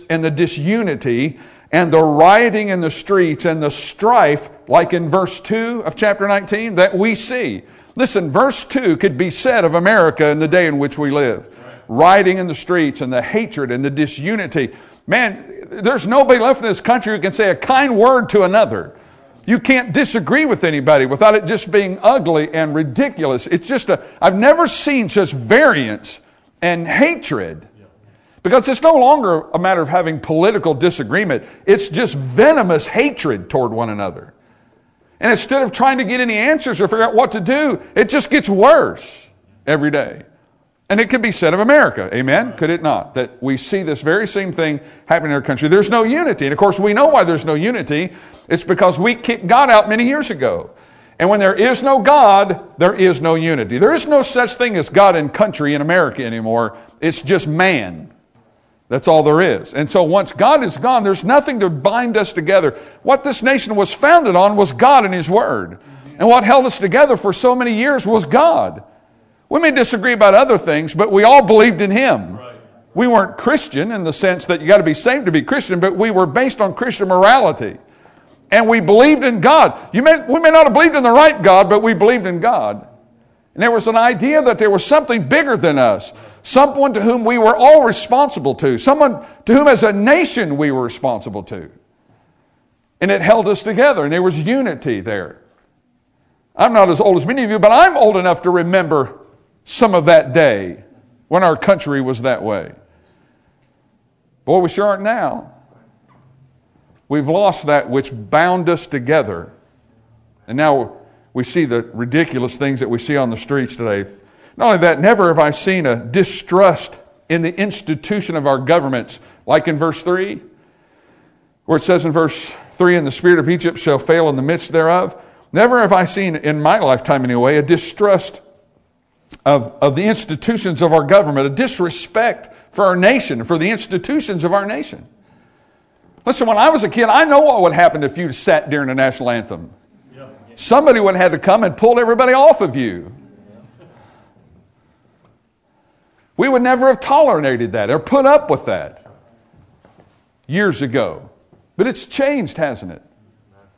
disunity and the rioting in the streets and the strife, like in verse 2 of chapter 19, that we see. Listen, verse 2 could be said of America in the day in which we live. Rioting in the streets and the hatred and the disunity. Man, there's nobody left in this country who can say a kind word to another. You can't disagree with anybody without it just being ugly and ridiculous. It's just I've never seen such variance and hatred. Because it's no longer a matter of having political disagreement. It's just venomous hatred toward one another. And instead of trying to get any answers or figure out what to do, it just gets worse every day. And it could be said of America, amen? Could it not? That we see this very same thing happening in our country. There's no unity. And of course, we know why there's no unity. It's because we kicked God out many years ago. And when there is no God, there is no unity. There is no such thing as God and country in America anymore. It's just man. That's all there is. And so once God is gone, there's nothing to bind us together. What this nation was founded on was God and His Word. And what held us together for so many years was God. We may disagree about other things, but we all believed in Him. We weren't Christian in the sense that you got to be saved to be Christian, but we were based on Christian morality. And we believed in God. We may not have believed in the right God, but we believed in God. And there was an idea that there was something bigger than us. Someone to whom we were all responsible to. Someone to whom as a nation we were responsible to. And it held us together. And there was unity there. I'm not as old as many of you, but I'm old enough to remember some of that day when our country was that way. Boy, we sure aren't now. We've lost that which bound us together. And now we see the ridiculous things that we see on the streets today. Not only that, never have I seen a distrust in the institution of our governments, like in verse 3, where it says in verse 3, "And the spirit of Egypt shall fail in the midst thereof." Never have I seen, in my lifetime anyway, a distrust of the institutions of our government, a disrespect for our nation, for the institutions of our nation. Listen, when I was a kid, I know what would happen if you sat during the national anthem. Somebody would have had to come and pull everybody off of you. We would never have tolerated that or put up with that years ago. But it's changed, hasn't it?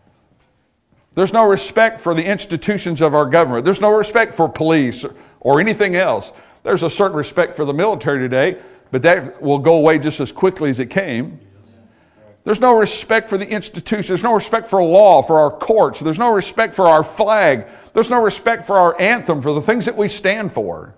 There's no respect for the institutions of our government. There's no respect for police or anything else. There's a certain respect for the military today, but that will go away just as quickly as it came. There's no respect for the institutions. There's no respect for law, for our courts. There's no respect for our flag. There's no respect for our anthem, for the things that we stand for.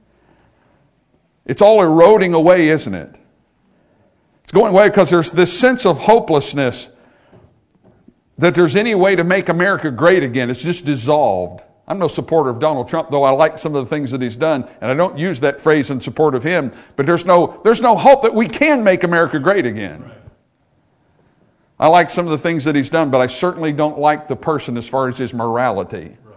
It's all eroding away, isn't it? It's going away because there's this sense of hopelessness that there's any way to make America great again. It's just dissolved. I'm no supporter of Donald Trump, though I like some of the things that he's done, and I don't use that phrase in support of him, but there's no hope that we can make America great again. Right. I like some of the things that he's done, but I certainly don't like the person as far as his morality. Right.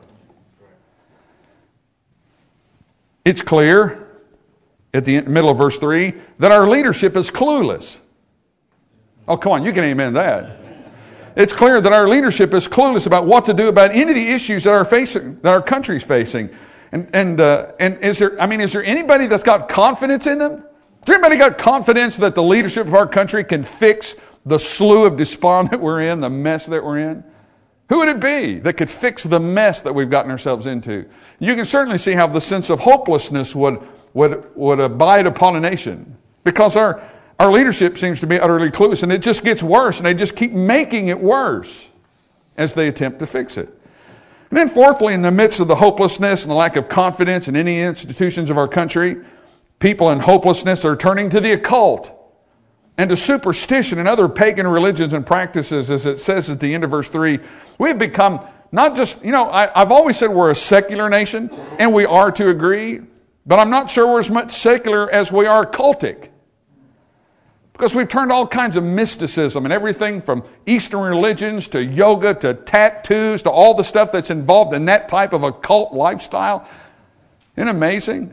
It's clear at the middle of verse 3 that our leadership is clueless. Oh, come on, you can amen that. It's clear that our leadership is clueless about what to do about any of the issues that our country's facing. And is there anybody that's got confidence in them? Has anybody got confidence that the leadership of our country can fix the slough of despond that we're in, the mess that we're in? Who would it be that could fix the mess that we've gotten ourselves into? You can certainly see how the sense of hopelessness would abide upon a nation, because our leadership seems to be utterly clueless, and it just gets worse, and they just keep making it worse as they attempt to fix it. And then fourthly, in the midst of the hopelessness and the lack of confidence in any institutions of our country, people in hopelessness are turning to the occult and to superstition and other pagan religions and practices, as it says at the end of verse 3. We've become not just, I've always said we're a secular nation, and we are to agree, but I'm not sure we're as much secular as we are cultic. Because we've turned all kinds of mysticism and everything from Eastern religions to yoga to tattoos to all the stuff that's involved in that type of occult lifestyle. Isn't it amazing?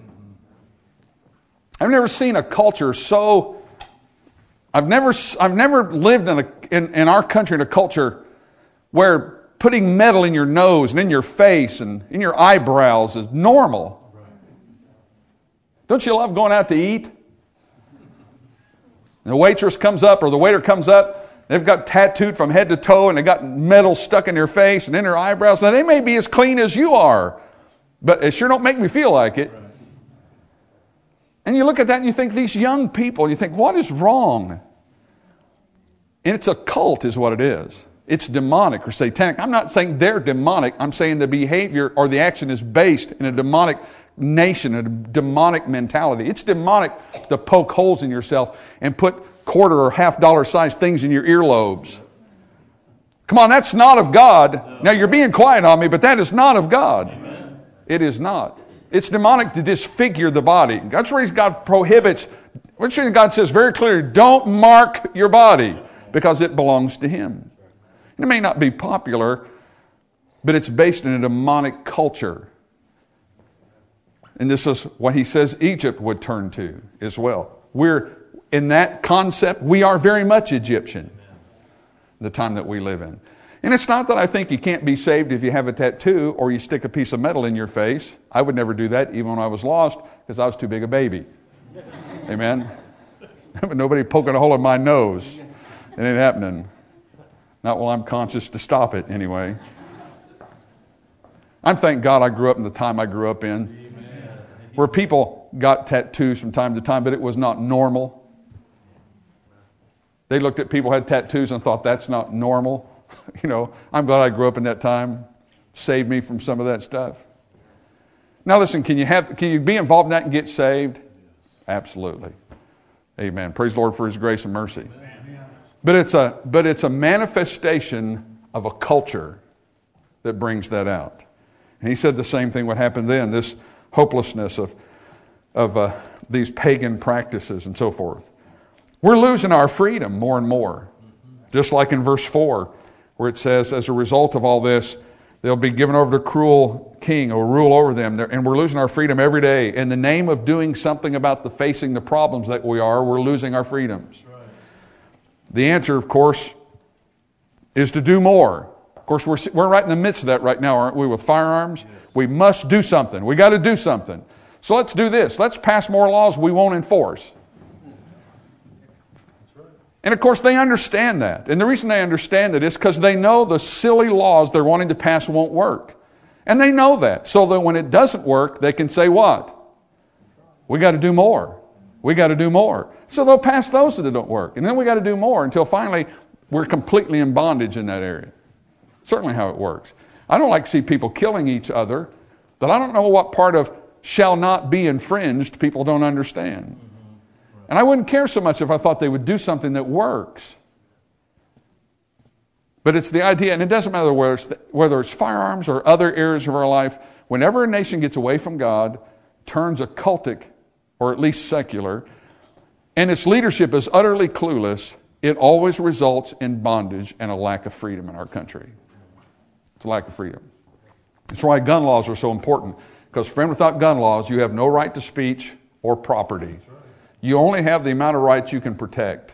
I've never seen a culture so... I've never lived in our country in a culture where putting metal in your nose and in your face and in your eyebrows is normal. Don't you love going out to eat? And the waitress comes up or the waiter comes up, they've got tattooed from head to toe and they got metal stuck in their face and in their eyebrows. Now they may be as clean as you are, but it sure don't make me feel like it. Right. And you look at that and you think, these young people, you think, what is wrong? And it's a cult is what it is. It's demonic or satanic. I'm not saying they're demonic. I'm saying the behavior or the action is based in a demonic nation, a demonic mentality. It's demonic to poke holes in yourself and put quarter or $50 size things in your earlobes. Come on, that's not of God. No. Now you're being quiet on me, but that is not of God. Amen. It is not. It's demonic to disfigure the body. That's where God prohibits. Which God says very clearly, don't mark your body because it belongs to Him. It may not be popular, but it's based in a demonic culture. And this is what He says Egypt would turn to as well. We're in that concept, we are very much Egyptian, the time that we live in. And it's not that I think you can't be saved if you have a tattoo or you stick a piece of metal in your face. I would never do that even when I was lost because I was too big a baby. Amen? But nobody poking a hole in my nose. It ain't happening. Not while I'm conscious to stop it anyway. I thank God I grew up in the time I grew up in, where people got tattoos from time to time, but it was not normal. They looked at people who had tattoos and thought that's not normal. I'm glad I grew up in that time. Saved me from some of that stuff. Now listen, can you be involved in that and get saved? Absolutely. Amen. Praise the Lord for His grace and mercy. But it's a manifestation of a culture that brings that out. And He said the same thing would happen then, this hopelessness of these pagan practices and so forth. We're losing our freedom more and more. Just like in verse 4, where it says, as a result of all this, they'll be given over to a cruel king who will rule over them. And we're losing our freedom every day. In the name of doing something about facing the problems that we're losing our freedoms. Right. The answer, of course, is to do more. Of course, we're right in the midst of that right now, aren't we, with firearms? Yes. We must do something. We got to do something. So let's do this. Let's pass more laws we won't enforce. And of course, they understand that. And the reason they understand that is because they know the silly laws they're wanting to pass won't work. And they know that. So that when it doesn't work, they can say what? We got to do more. We got to do more. So they'll pass those that don't work. And then we got to do more until finally we're completely in bondage in that area. Certainly how it works. I don't like to see people killing each other, but I don't know what part of shall not be infringed people don't understand. And I wouldn't care so much if I thought they would do something that works. But it's the idea, and it doesn't matter whether it's firearms or other areas of our life, whenever a nation gets away from God, turns occultic, or at least secular, and its leadership is utterly clueless, it always results in bondage and a lack of freedom in our country. It's a lack of freedom. That's why gun laws are so important. Because, friend, without gun laws, you have no right to speech or property. You only have the amount of rights you can protect.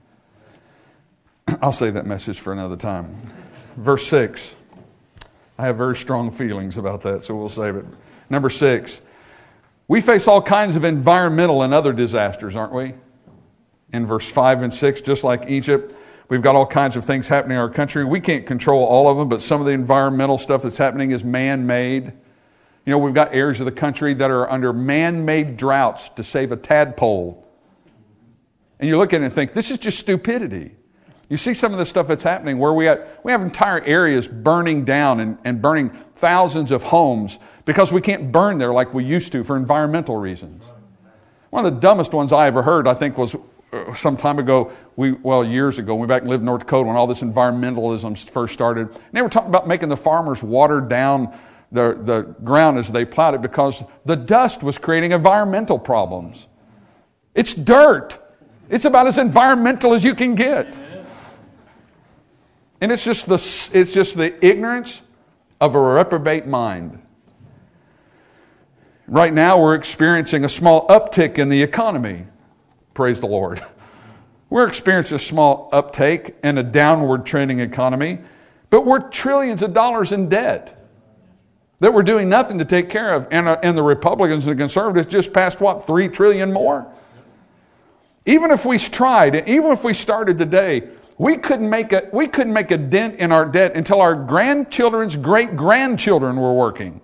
I'll save that message for another time. Verse 6. I have very strong feelings about that, so we'll save it. Number 6. We face all kinds of environmental and other disasters, aren't we? In verse 5 and 6, just like Egypt, we've got all kinds of things happening in our country. We can't control all of them, but some of the environmental stuff that's happening is man-made. You know, we've got areas of the country that are under man-made droughts to save a tadpole. And you look at it and think, this is just stupidity. You see some of the stuff that's happening where we have entire areas burning down and burning thousands of homes because we can't burn there like we used to for environmental reasons. One of the dumbest ones I ever heard, I think, was some time ago, years ago, we back and lived in North Dakota when all this environmentalism first started. And they were talking about making the farmers water down the ground as they plowed it because the dust was creating environmental problems. It's dirt. It's about as environmental as you can get. And it's just the ignorance of a reprobate mind. Right now we're experiencing a small uptick in the economy. Praise the Lord. We're experiencing a small uptake and a downward trending economy, but we're trillions of dollars in debt that we're doing nothing to take care of. And the Republicans and the conservatives just passed, $3 trillion more? Even if we tried, even if we started today, we couldn't make a dent in our debt until our grandchildren's great-grandchildren were working.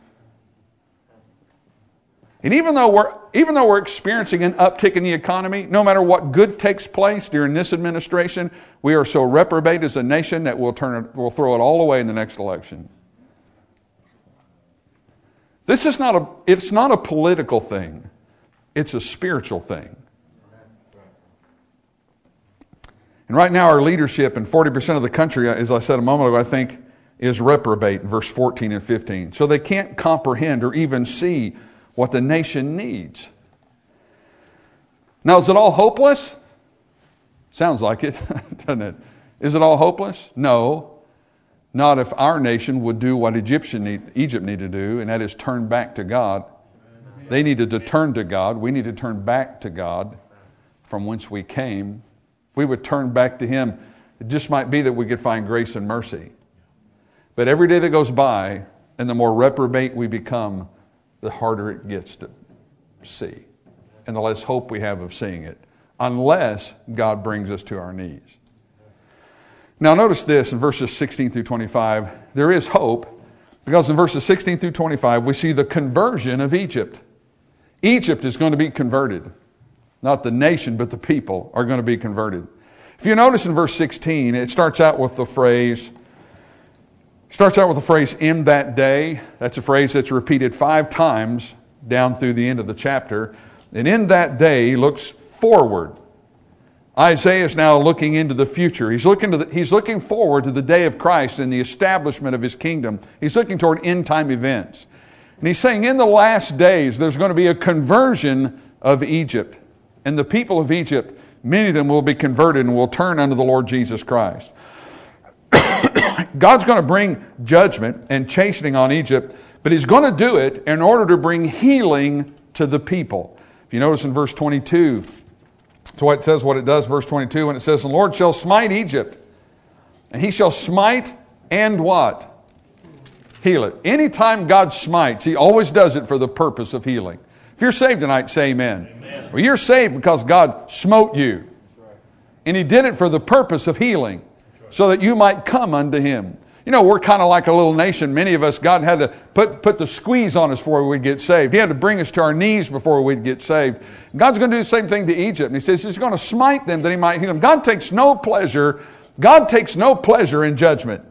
And even though we're experiencing an uptick in the economy, no matter what good takes place during this administration, we are so reprobate as a nation that we'll throw it all away in the next election. It's not a political thing. It's a spiritual thing. And right now our leadership in 40% of the country, as I said a moment ago, I think is reprobate in verse 14 and 15. So they can't comprehend or even see what the nation needs. Now, is it all hopeless? Sounds like it, doesn't it? Is it all hopeless? No. Not if our nation would do what Egypt needed to do, and that is turn back to God. They needed to turn to God. We need to turn back to God from whence we came. If we would turn back to Him, it just might be that we could find grace and mercy. But every day that goes by, and the more reprobate we become, the harder it gets to see, and the less hope we have of seeing it, unless God brings us to our knees. Now notice this in verses 16 through 25. There is hope, because in verses 16 through 25 we see the conversion of Egypt. Egypt is going to be converted. Not the nation, but the people are going to be converted. If you notice in verse 16, it starts out with the phrase, in that day. That's a phrase that's repeated 5 times down through the end of the chapter. And in that day looks forward. Isaiah is now looking into the future. He's looking forward to the day of Christ and the establishment of His kingdom. He's looking toward end time events. And he's saying in the last days there's going to be a conversion of Egypt. And the people of Egypt, many of them will be converted and will turn unto the Lord Jesus Christ. God's going to bring judgment and chastening on Egypt, but He's going to do it in order to bring healing to the people. If you notice in verse 22, so it says what it does, verse 22, when it says, the Lord shall smite Egypt, and He shall smite and what? Heal it. Anytime God smites, He always does it for the purpose of healing. If you're saved tonight, say amen. Well, you're saved because God smote you. And he did it for the purpose of healing, so that you might come unto him. You know, we're kind of like a little nation. Many of us, God had to put the squeeze on us before we'd get saved. He had to bring us to our knees before we'd get saved. God's going to do the same thing to Egypt. And he says he's going to smite them that he might heal them. God takes no pleasure in judgment.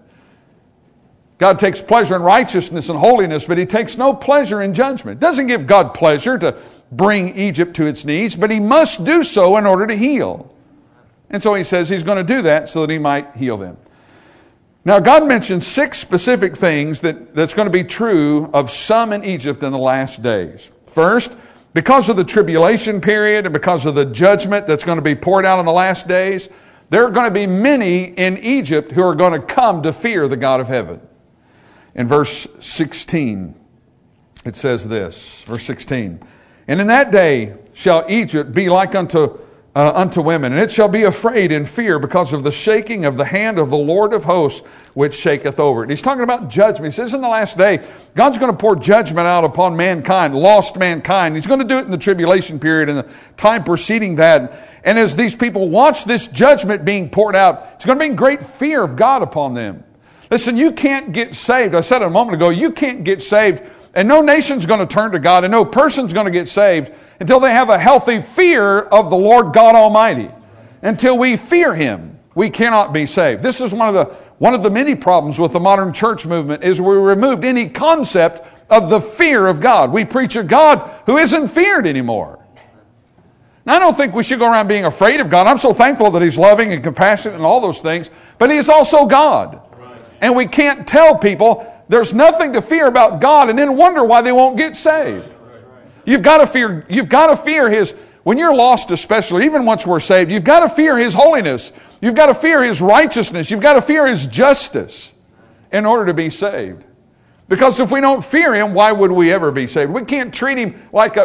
God takes pleasure in righteousness and holiness, but he takes no pleasure in judgment. It doesn't give God pleasure to bring Egypt to its knees, but he must do so in order to heal. And so he says he's going to do that so that he might heal them. Now, God mentions 6 specific things that's going to be true of some in Egypt in the last days. First, because of the tribulation period and because of the judgment that's going to be poured out in the last days, there are going to be many in Egypt who are going to come to fear the God of heaven. In verse 16, it says this, verse 16, "And in that day shall Egypt be like unto women, and it shall be afraid and fear because of the shaking of the hand of the Lord of hosts, which shaketh over it." He's talking about judgment. He says in the last day, God's going to pour judgment out upon mankind, lost mankind. He's going to do it in the tribulation period and the time preceding that. And as these people watch this judgment being poured out, it's going to bring great fear of God upon them. Listen, you can't get saved. I said it a moment ago, you can't get saved, and no nation's going to turn to God, and no person's going to get saved until they have a healthy fear of the Lord God Almighty. Until we fear him, we cannot be saved. This is one of the many problems with the modern church movement, is we removed any concept of the fear of God. We preach a God who isn't feared anymore. Now, I don't think we should go around being afraid of God. I'm so thankful that he's loving and compassionate and all those things, but he is also God. And we can't tell people there's nothing to fear about God and then wonder why they won't get saved. You've got to fear his, when you're lost especially, even once we're saved, you've got to fear his holiness. You've got to fear his righteousness. You've got to fear his justice in order to be saved. Because if we don't fear him, why would we ever be saved? We can't treat him like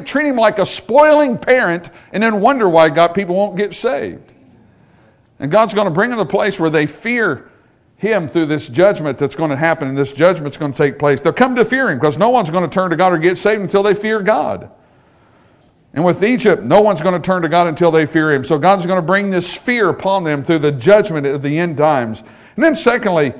a spoiling parent and then wonder why people won't get saved. And God's going to bring them to a place where they fear him through this judgment that's going to happen, and this judgment's going to take place. They'll come to fear him because no one's going to turn to God or get saved until they fear God. And with Egypt, no one's going to turn to God until they fear him. So God's going to bring this fear upon them through the judgment of the end times. And then secondly,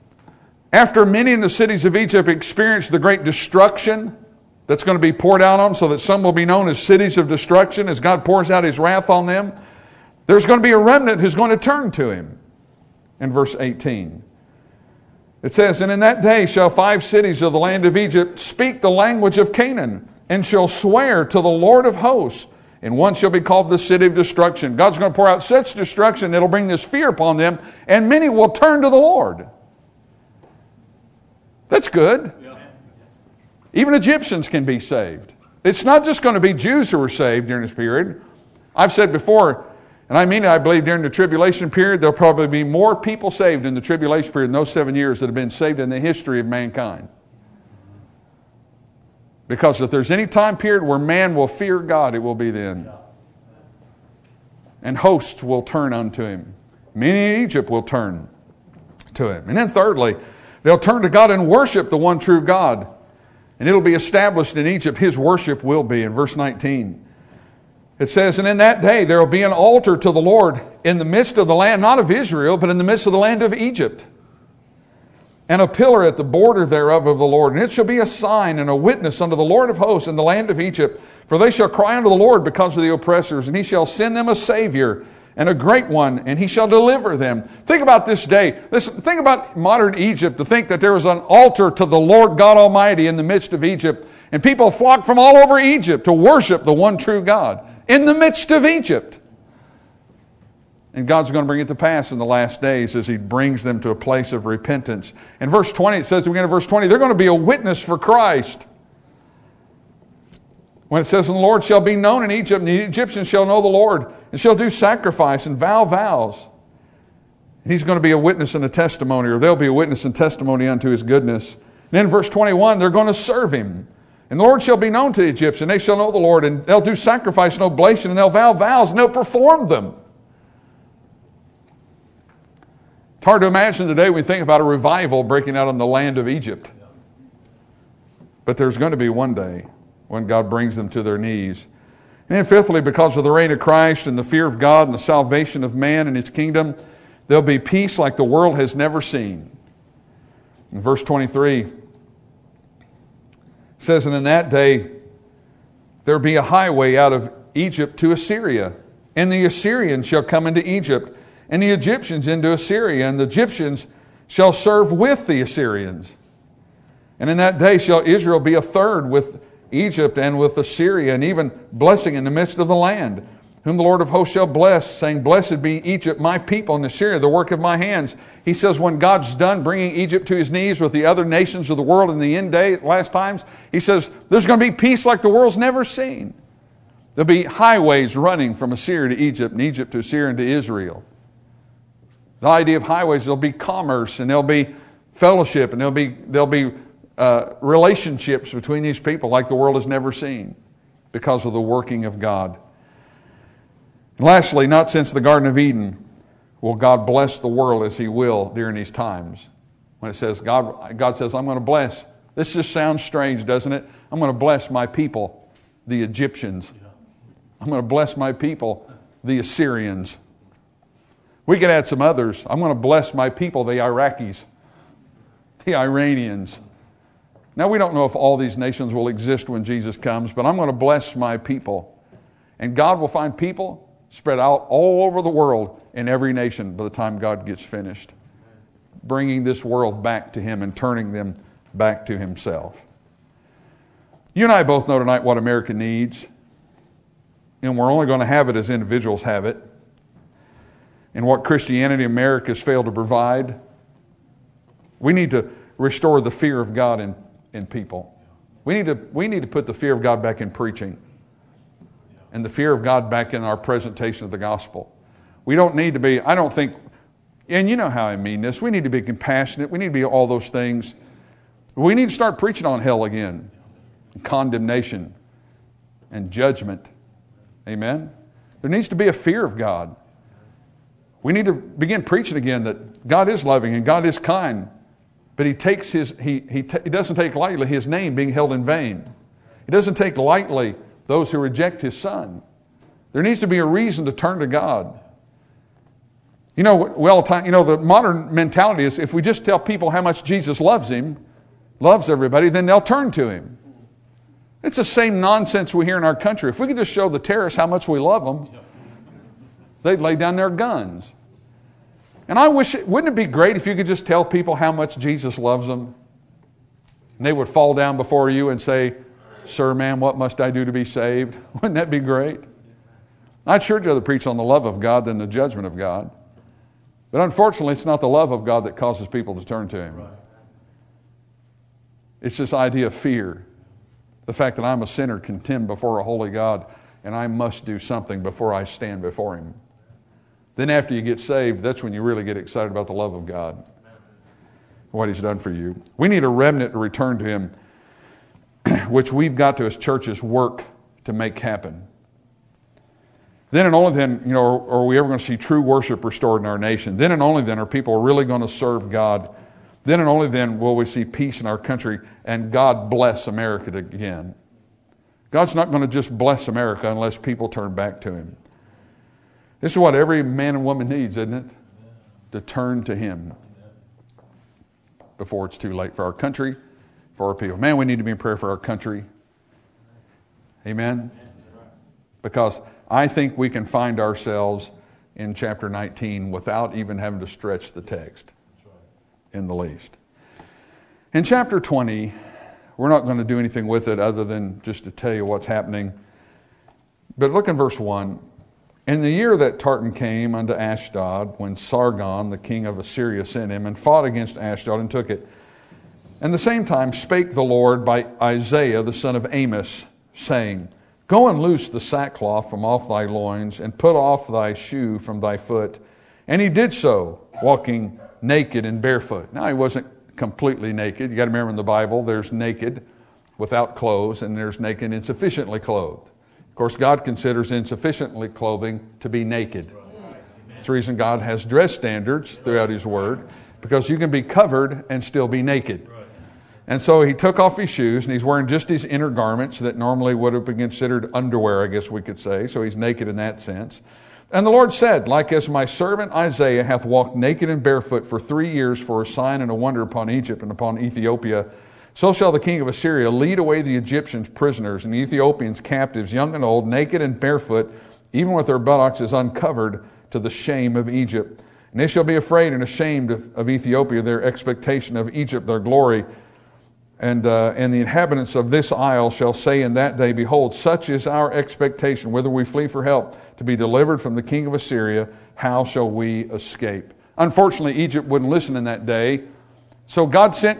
after many in the cities of Egypt experience the great destruction that's going to be poured out on them, so that some will be known as cities of destruction as God pours out his wrath on them, there's going to be a remnant who's going to turn to him. In verse 18, it says, "And in that day shall 5 cities of the land of Egypt speak the language of Canaan, and shall swear to the Lord of hosts, and one shall be called the city of destruction." God's going to pour out such destruction that it'll bring this fear upon them, and many will turn to the Lord. That's good. Even Egyptians can be saved. It's not just going to be Jews who are saved during this period. I've said before, and I mean it, I believe during the tribulation period, there'll probably be more people saved in the tribulation period in those 7 years that have been saved in the history of mankind. Because if there's any time period where man will fear God, it will be then. And hosts will turn unto him. Many in Egypt will turn to him. And then thirdly, they'll turn to God and worship the one true God. And it'll be established in Egypt. His worship will be. In verse 19. It says, "And in that day there will be an altar to the Lord in the midst of the land, not of Israel, but in the midst of the land of Egypt. And a pillar at the border thereof of the Lord. And it shall be a sign and a witness unto the Lord of hosts in the land of Egypt. For they shall cry unto the Lord because of the oppressors. And he shall send them a Savior, and a great one, and he shall deliver them." Think about this day. Listen, think about modern Egypt, to think that there was an altar to the Lord God Almighty in the midst of Egypt. And people flocked from all over Egypt to worship the one true God in the midst of Egypt. And God's going to bring it to pass in the last days as he brings them to a place of repentance. In verse 20, it says, at the beginning of verse 20, they're going to be a witness for Christ. When it says, "And the Lord shall be known in Egypt, and the Egyptians shall know the Lord, and shall do sacrifice and vow vows." And he's going to be a witness and a testimony, or they'll be a witness and testimony unto his goodness. And then in verse 21, they're going to serve him. "And the Lord shall be known to the Egyptians, and they shall know the Lord, and they'll do sacrifice and oblation, and they'll vow vows, and they'll perform them." It's hard to imagine today when we think about a revival breaking out in the land of Egypt. But there's going to be one day when God brings them to their knees. And then fifthly, because of the reign of Christ and the fear of God and the salvation of man and His kingdom, there'll be peace like the world has never seen. In verse 23, it says, and in that day there'll be a highway out of Egypt to Assyria, and the Assyrians shall come into Egypt, and the Egyptians into Assyria, and the Egyptians shall serve with the Assyrians. And in that day shall Israel be a third with Egypt and with Assyria, and even blessing in the midst of the land, whom the Lord of hosts shall bless, saying, blessed be Egypt, my people, and Assyria, the work of my hands. He says when God's done bringing Egypt to his knees with the other nations of the world in the end day, last times, He says there's going to be peace like the world's never seen. There'll be highways running from Assyria to Egypt, and Egypt to Assyria and to Israel. The idea of highways, there'll be commerce, and there'll be fellowship, and there'll be relationships between these people like the world has never seen because of the working of God. And lastly, not since the Garden of Eden will God bless the world as He will during these times. When it says, God says, I'm going to bless. This just sounds strange, doesn't it? I'm going to bless my people, the Egyptians. I'm going to bless my people, the Assyrians. We could add some others. I'm going to bless my people, the Iraqis, the Iranians. Now, we don't know if all these nations will exist when Jesus comes, but I'm going to bless my people. And God will find people spread out all over the world in every nation by the time God gets finished, bringing this world back to Him and turning them back to Himself. You and I both know tonight what America needs, and we're only going to have it as individuals have it. And what Christianity America has failed to provide, we need to restore the fear of God in people. We need to put the fear of God back in preaching, and the fear of God back in our presentation of the gospel. We don't need to be, I don't think, and you know how I mean this, we need to be compassionate, we need to be all those things. We need to start preaching on hell again, condemnation and judgment. Amen? There needs to be a fear of God. We need to begin preaching again that God is loving and God is kind, but He takes He doesn't take lightly His name being held in vain. He doesn't take lightly those who reject His Son. There needs to be a reason to turn to God. You know, the modern mentality is if we just tell people how much Jesus loves everybody, then they'll turn to Him. It's the same nonsense we hear in our country. If we could just show the terrorists how much we love them, they'd lay down their guns. And wouldn't it be great if you could just tell people how much Jesus loves them? And they would fall down before you and say, sir, ma'am, what must I do to be saved? Wouldn't that be great? I'd sure rather preach on the love of God than the judgment of God. But unfortunately, it's not the love of God that causes people to turn to Him. Right. It's this idea of fear. The fact that I'm a sinner condemned before a holy God, and I must do something before I stand before Him. Then after you get saved, that's when you really get excited about the love of God, what He's done for you. We need a remnant to return to Him, which we've got to as churches work to make happen. Then and only then, are we ever going to see true worship restored in our nation. Then and only then are people really going to serve God. Then and only then will we see peace in our country and God bless America again. God's not going to just bless America unless people turn back to Him. This is what every man and woman needs, isn't it? To turn to Him before it's too late for our country, for our people. Man, we need to be in prayer for our country. Amen? Because I think we can find ourselves in chapter 19 without even having to stretch the text in the least. In chapter 20, we're not going to do anything with it other than just to tell you what's happening. But look in verse 1. In the year that Tartan came unto Ashdod, when Sargon, the king of Assyria, sent him and fought against Ashdod and took it. And the same time spake the Lord by Isaiah the son of Amos, saying, Go and loose the sackcloth from off thy loins, and put off thy shoe from thy foot. And he did so, walking naked and barefoot. Now he wasn't completely naked. You got to remember in the Bible, there's naked without clothes, and there's naked insufficiently clothed. Of course, God considers insufficiently clothing to be naked. That's the reason God has dress standards throughout His Word, because you can be covered and still be naked. And so he took off his shoes, and he's wearing just his inner garments that normally would have been considered underwear, I guess we could say. So he's naked in that sense. And the Lord said, like as my servant Isaiah hath walked naked and barefoot for 3 years for a sign and a wonder upon Egypt and upon Ethiopia, so shall the king of Assyria lead away the Egyptians prisoners and the Ethiopians captives, young and old, naked and barefoot, even with their buttocks is uncovered, to the shame of Egypt. And they shall be afraid and ashamed of Ethiopia, their expectation of Egypt, their glory. And the inhabitants of this isle shall say in that day, behold, such is our expectation, whether we flee for help to be delivered from the king of Assyria, how shall we escape? Unfortunately, Egypt wouldn't listen in that day. So God sent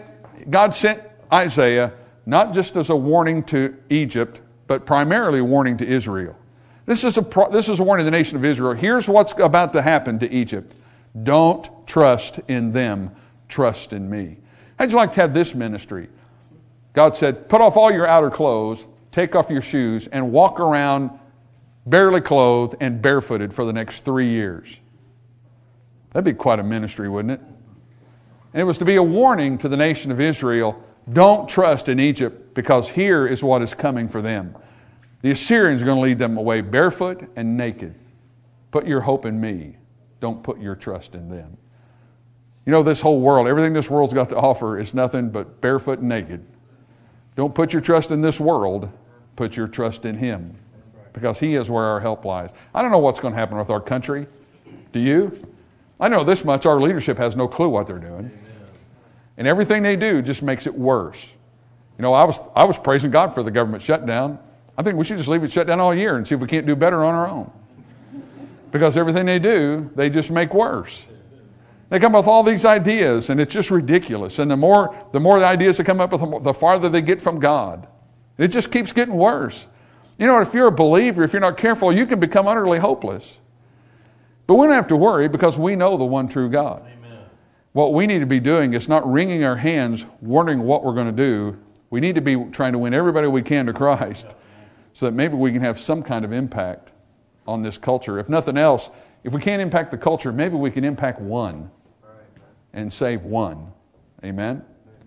Isaiah not just as a warning to Egypt, but primarily a warning to Israel. This is a warning to the nation of Israel. Here's what's about to happen to Egypt. Don't trust in them, trust in me. How'd you like to have this ministry? God said, put off all your outer clothes, take off your shoes, and walk around barely clothed and barefooted for the next 3 years. That'd be quite a ministry, wouldn't it? And it was to be a warning to the nation of Israel, don't trust in Egypt, because here is what is coming for them. The Assyrians are going to lead them away barefoot and naked. Put your hope in me. Don't put your trust in them. You know, this whole world, everything this world's got to offer is nothing but barefoot and naked. Don't put your trust in this world. Put your trust in Him, because He is where our help lies. I don't know what's going to happen with our country. Do you? I know this much. Our leadership has no clue what they're doing. And everything they do just makes it worse. You know, I was praising God for the government shutdown. I think we should just leave it shut down all year and see if we can't do better on our own. Because everything they do, they just make worse. They come up with all these ideas, and it's just ridiculous. And the more the ideas they come up with, the farther they get from God. It just keeps getting worse. You know, if you're a believer, if you're not careful, you can become utterly hopeless. But we don't have to worry, because we know the one true God. Amen. What we need to be doing is not wringing our hands, wondering what we're going to do. We need to be trying to win everybody we can to Christ, so that maybe we can have some kind of impact on this culture. If nothing else, if we can't impact the culture, maybe we can impact one and save one. Amen?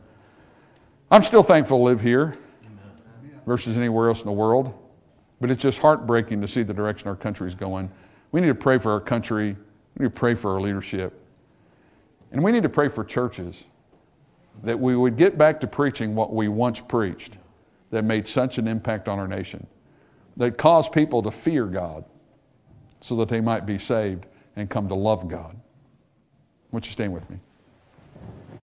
I'm still thankful to live here versus anywhere else in the world. But it's just heartbreaking to see the direction our country is going. We need to pray for our country. We need to pray for our leadership. And we need to pray for churches, that we would get back to preaching what we once preached that made such an impact on our nation, that caused people to fear God so that they might be saved and come to love God. Won't you stand with me?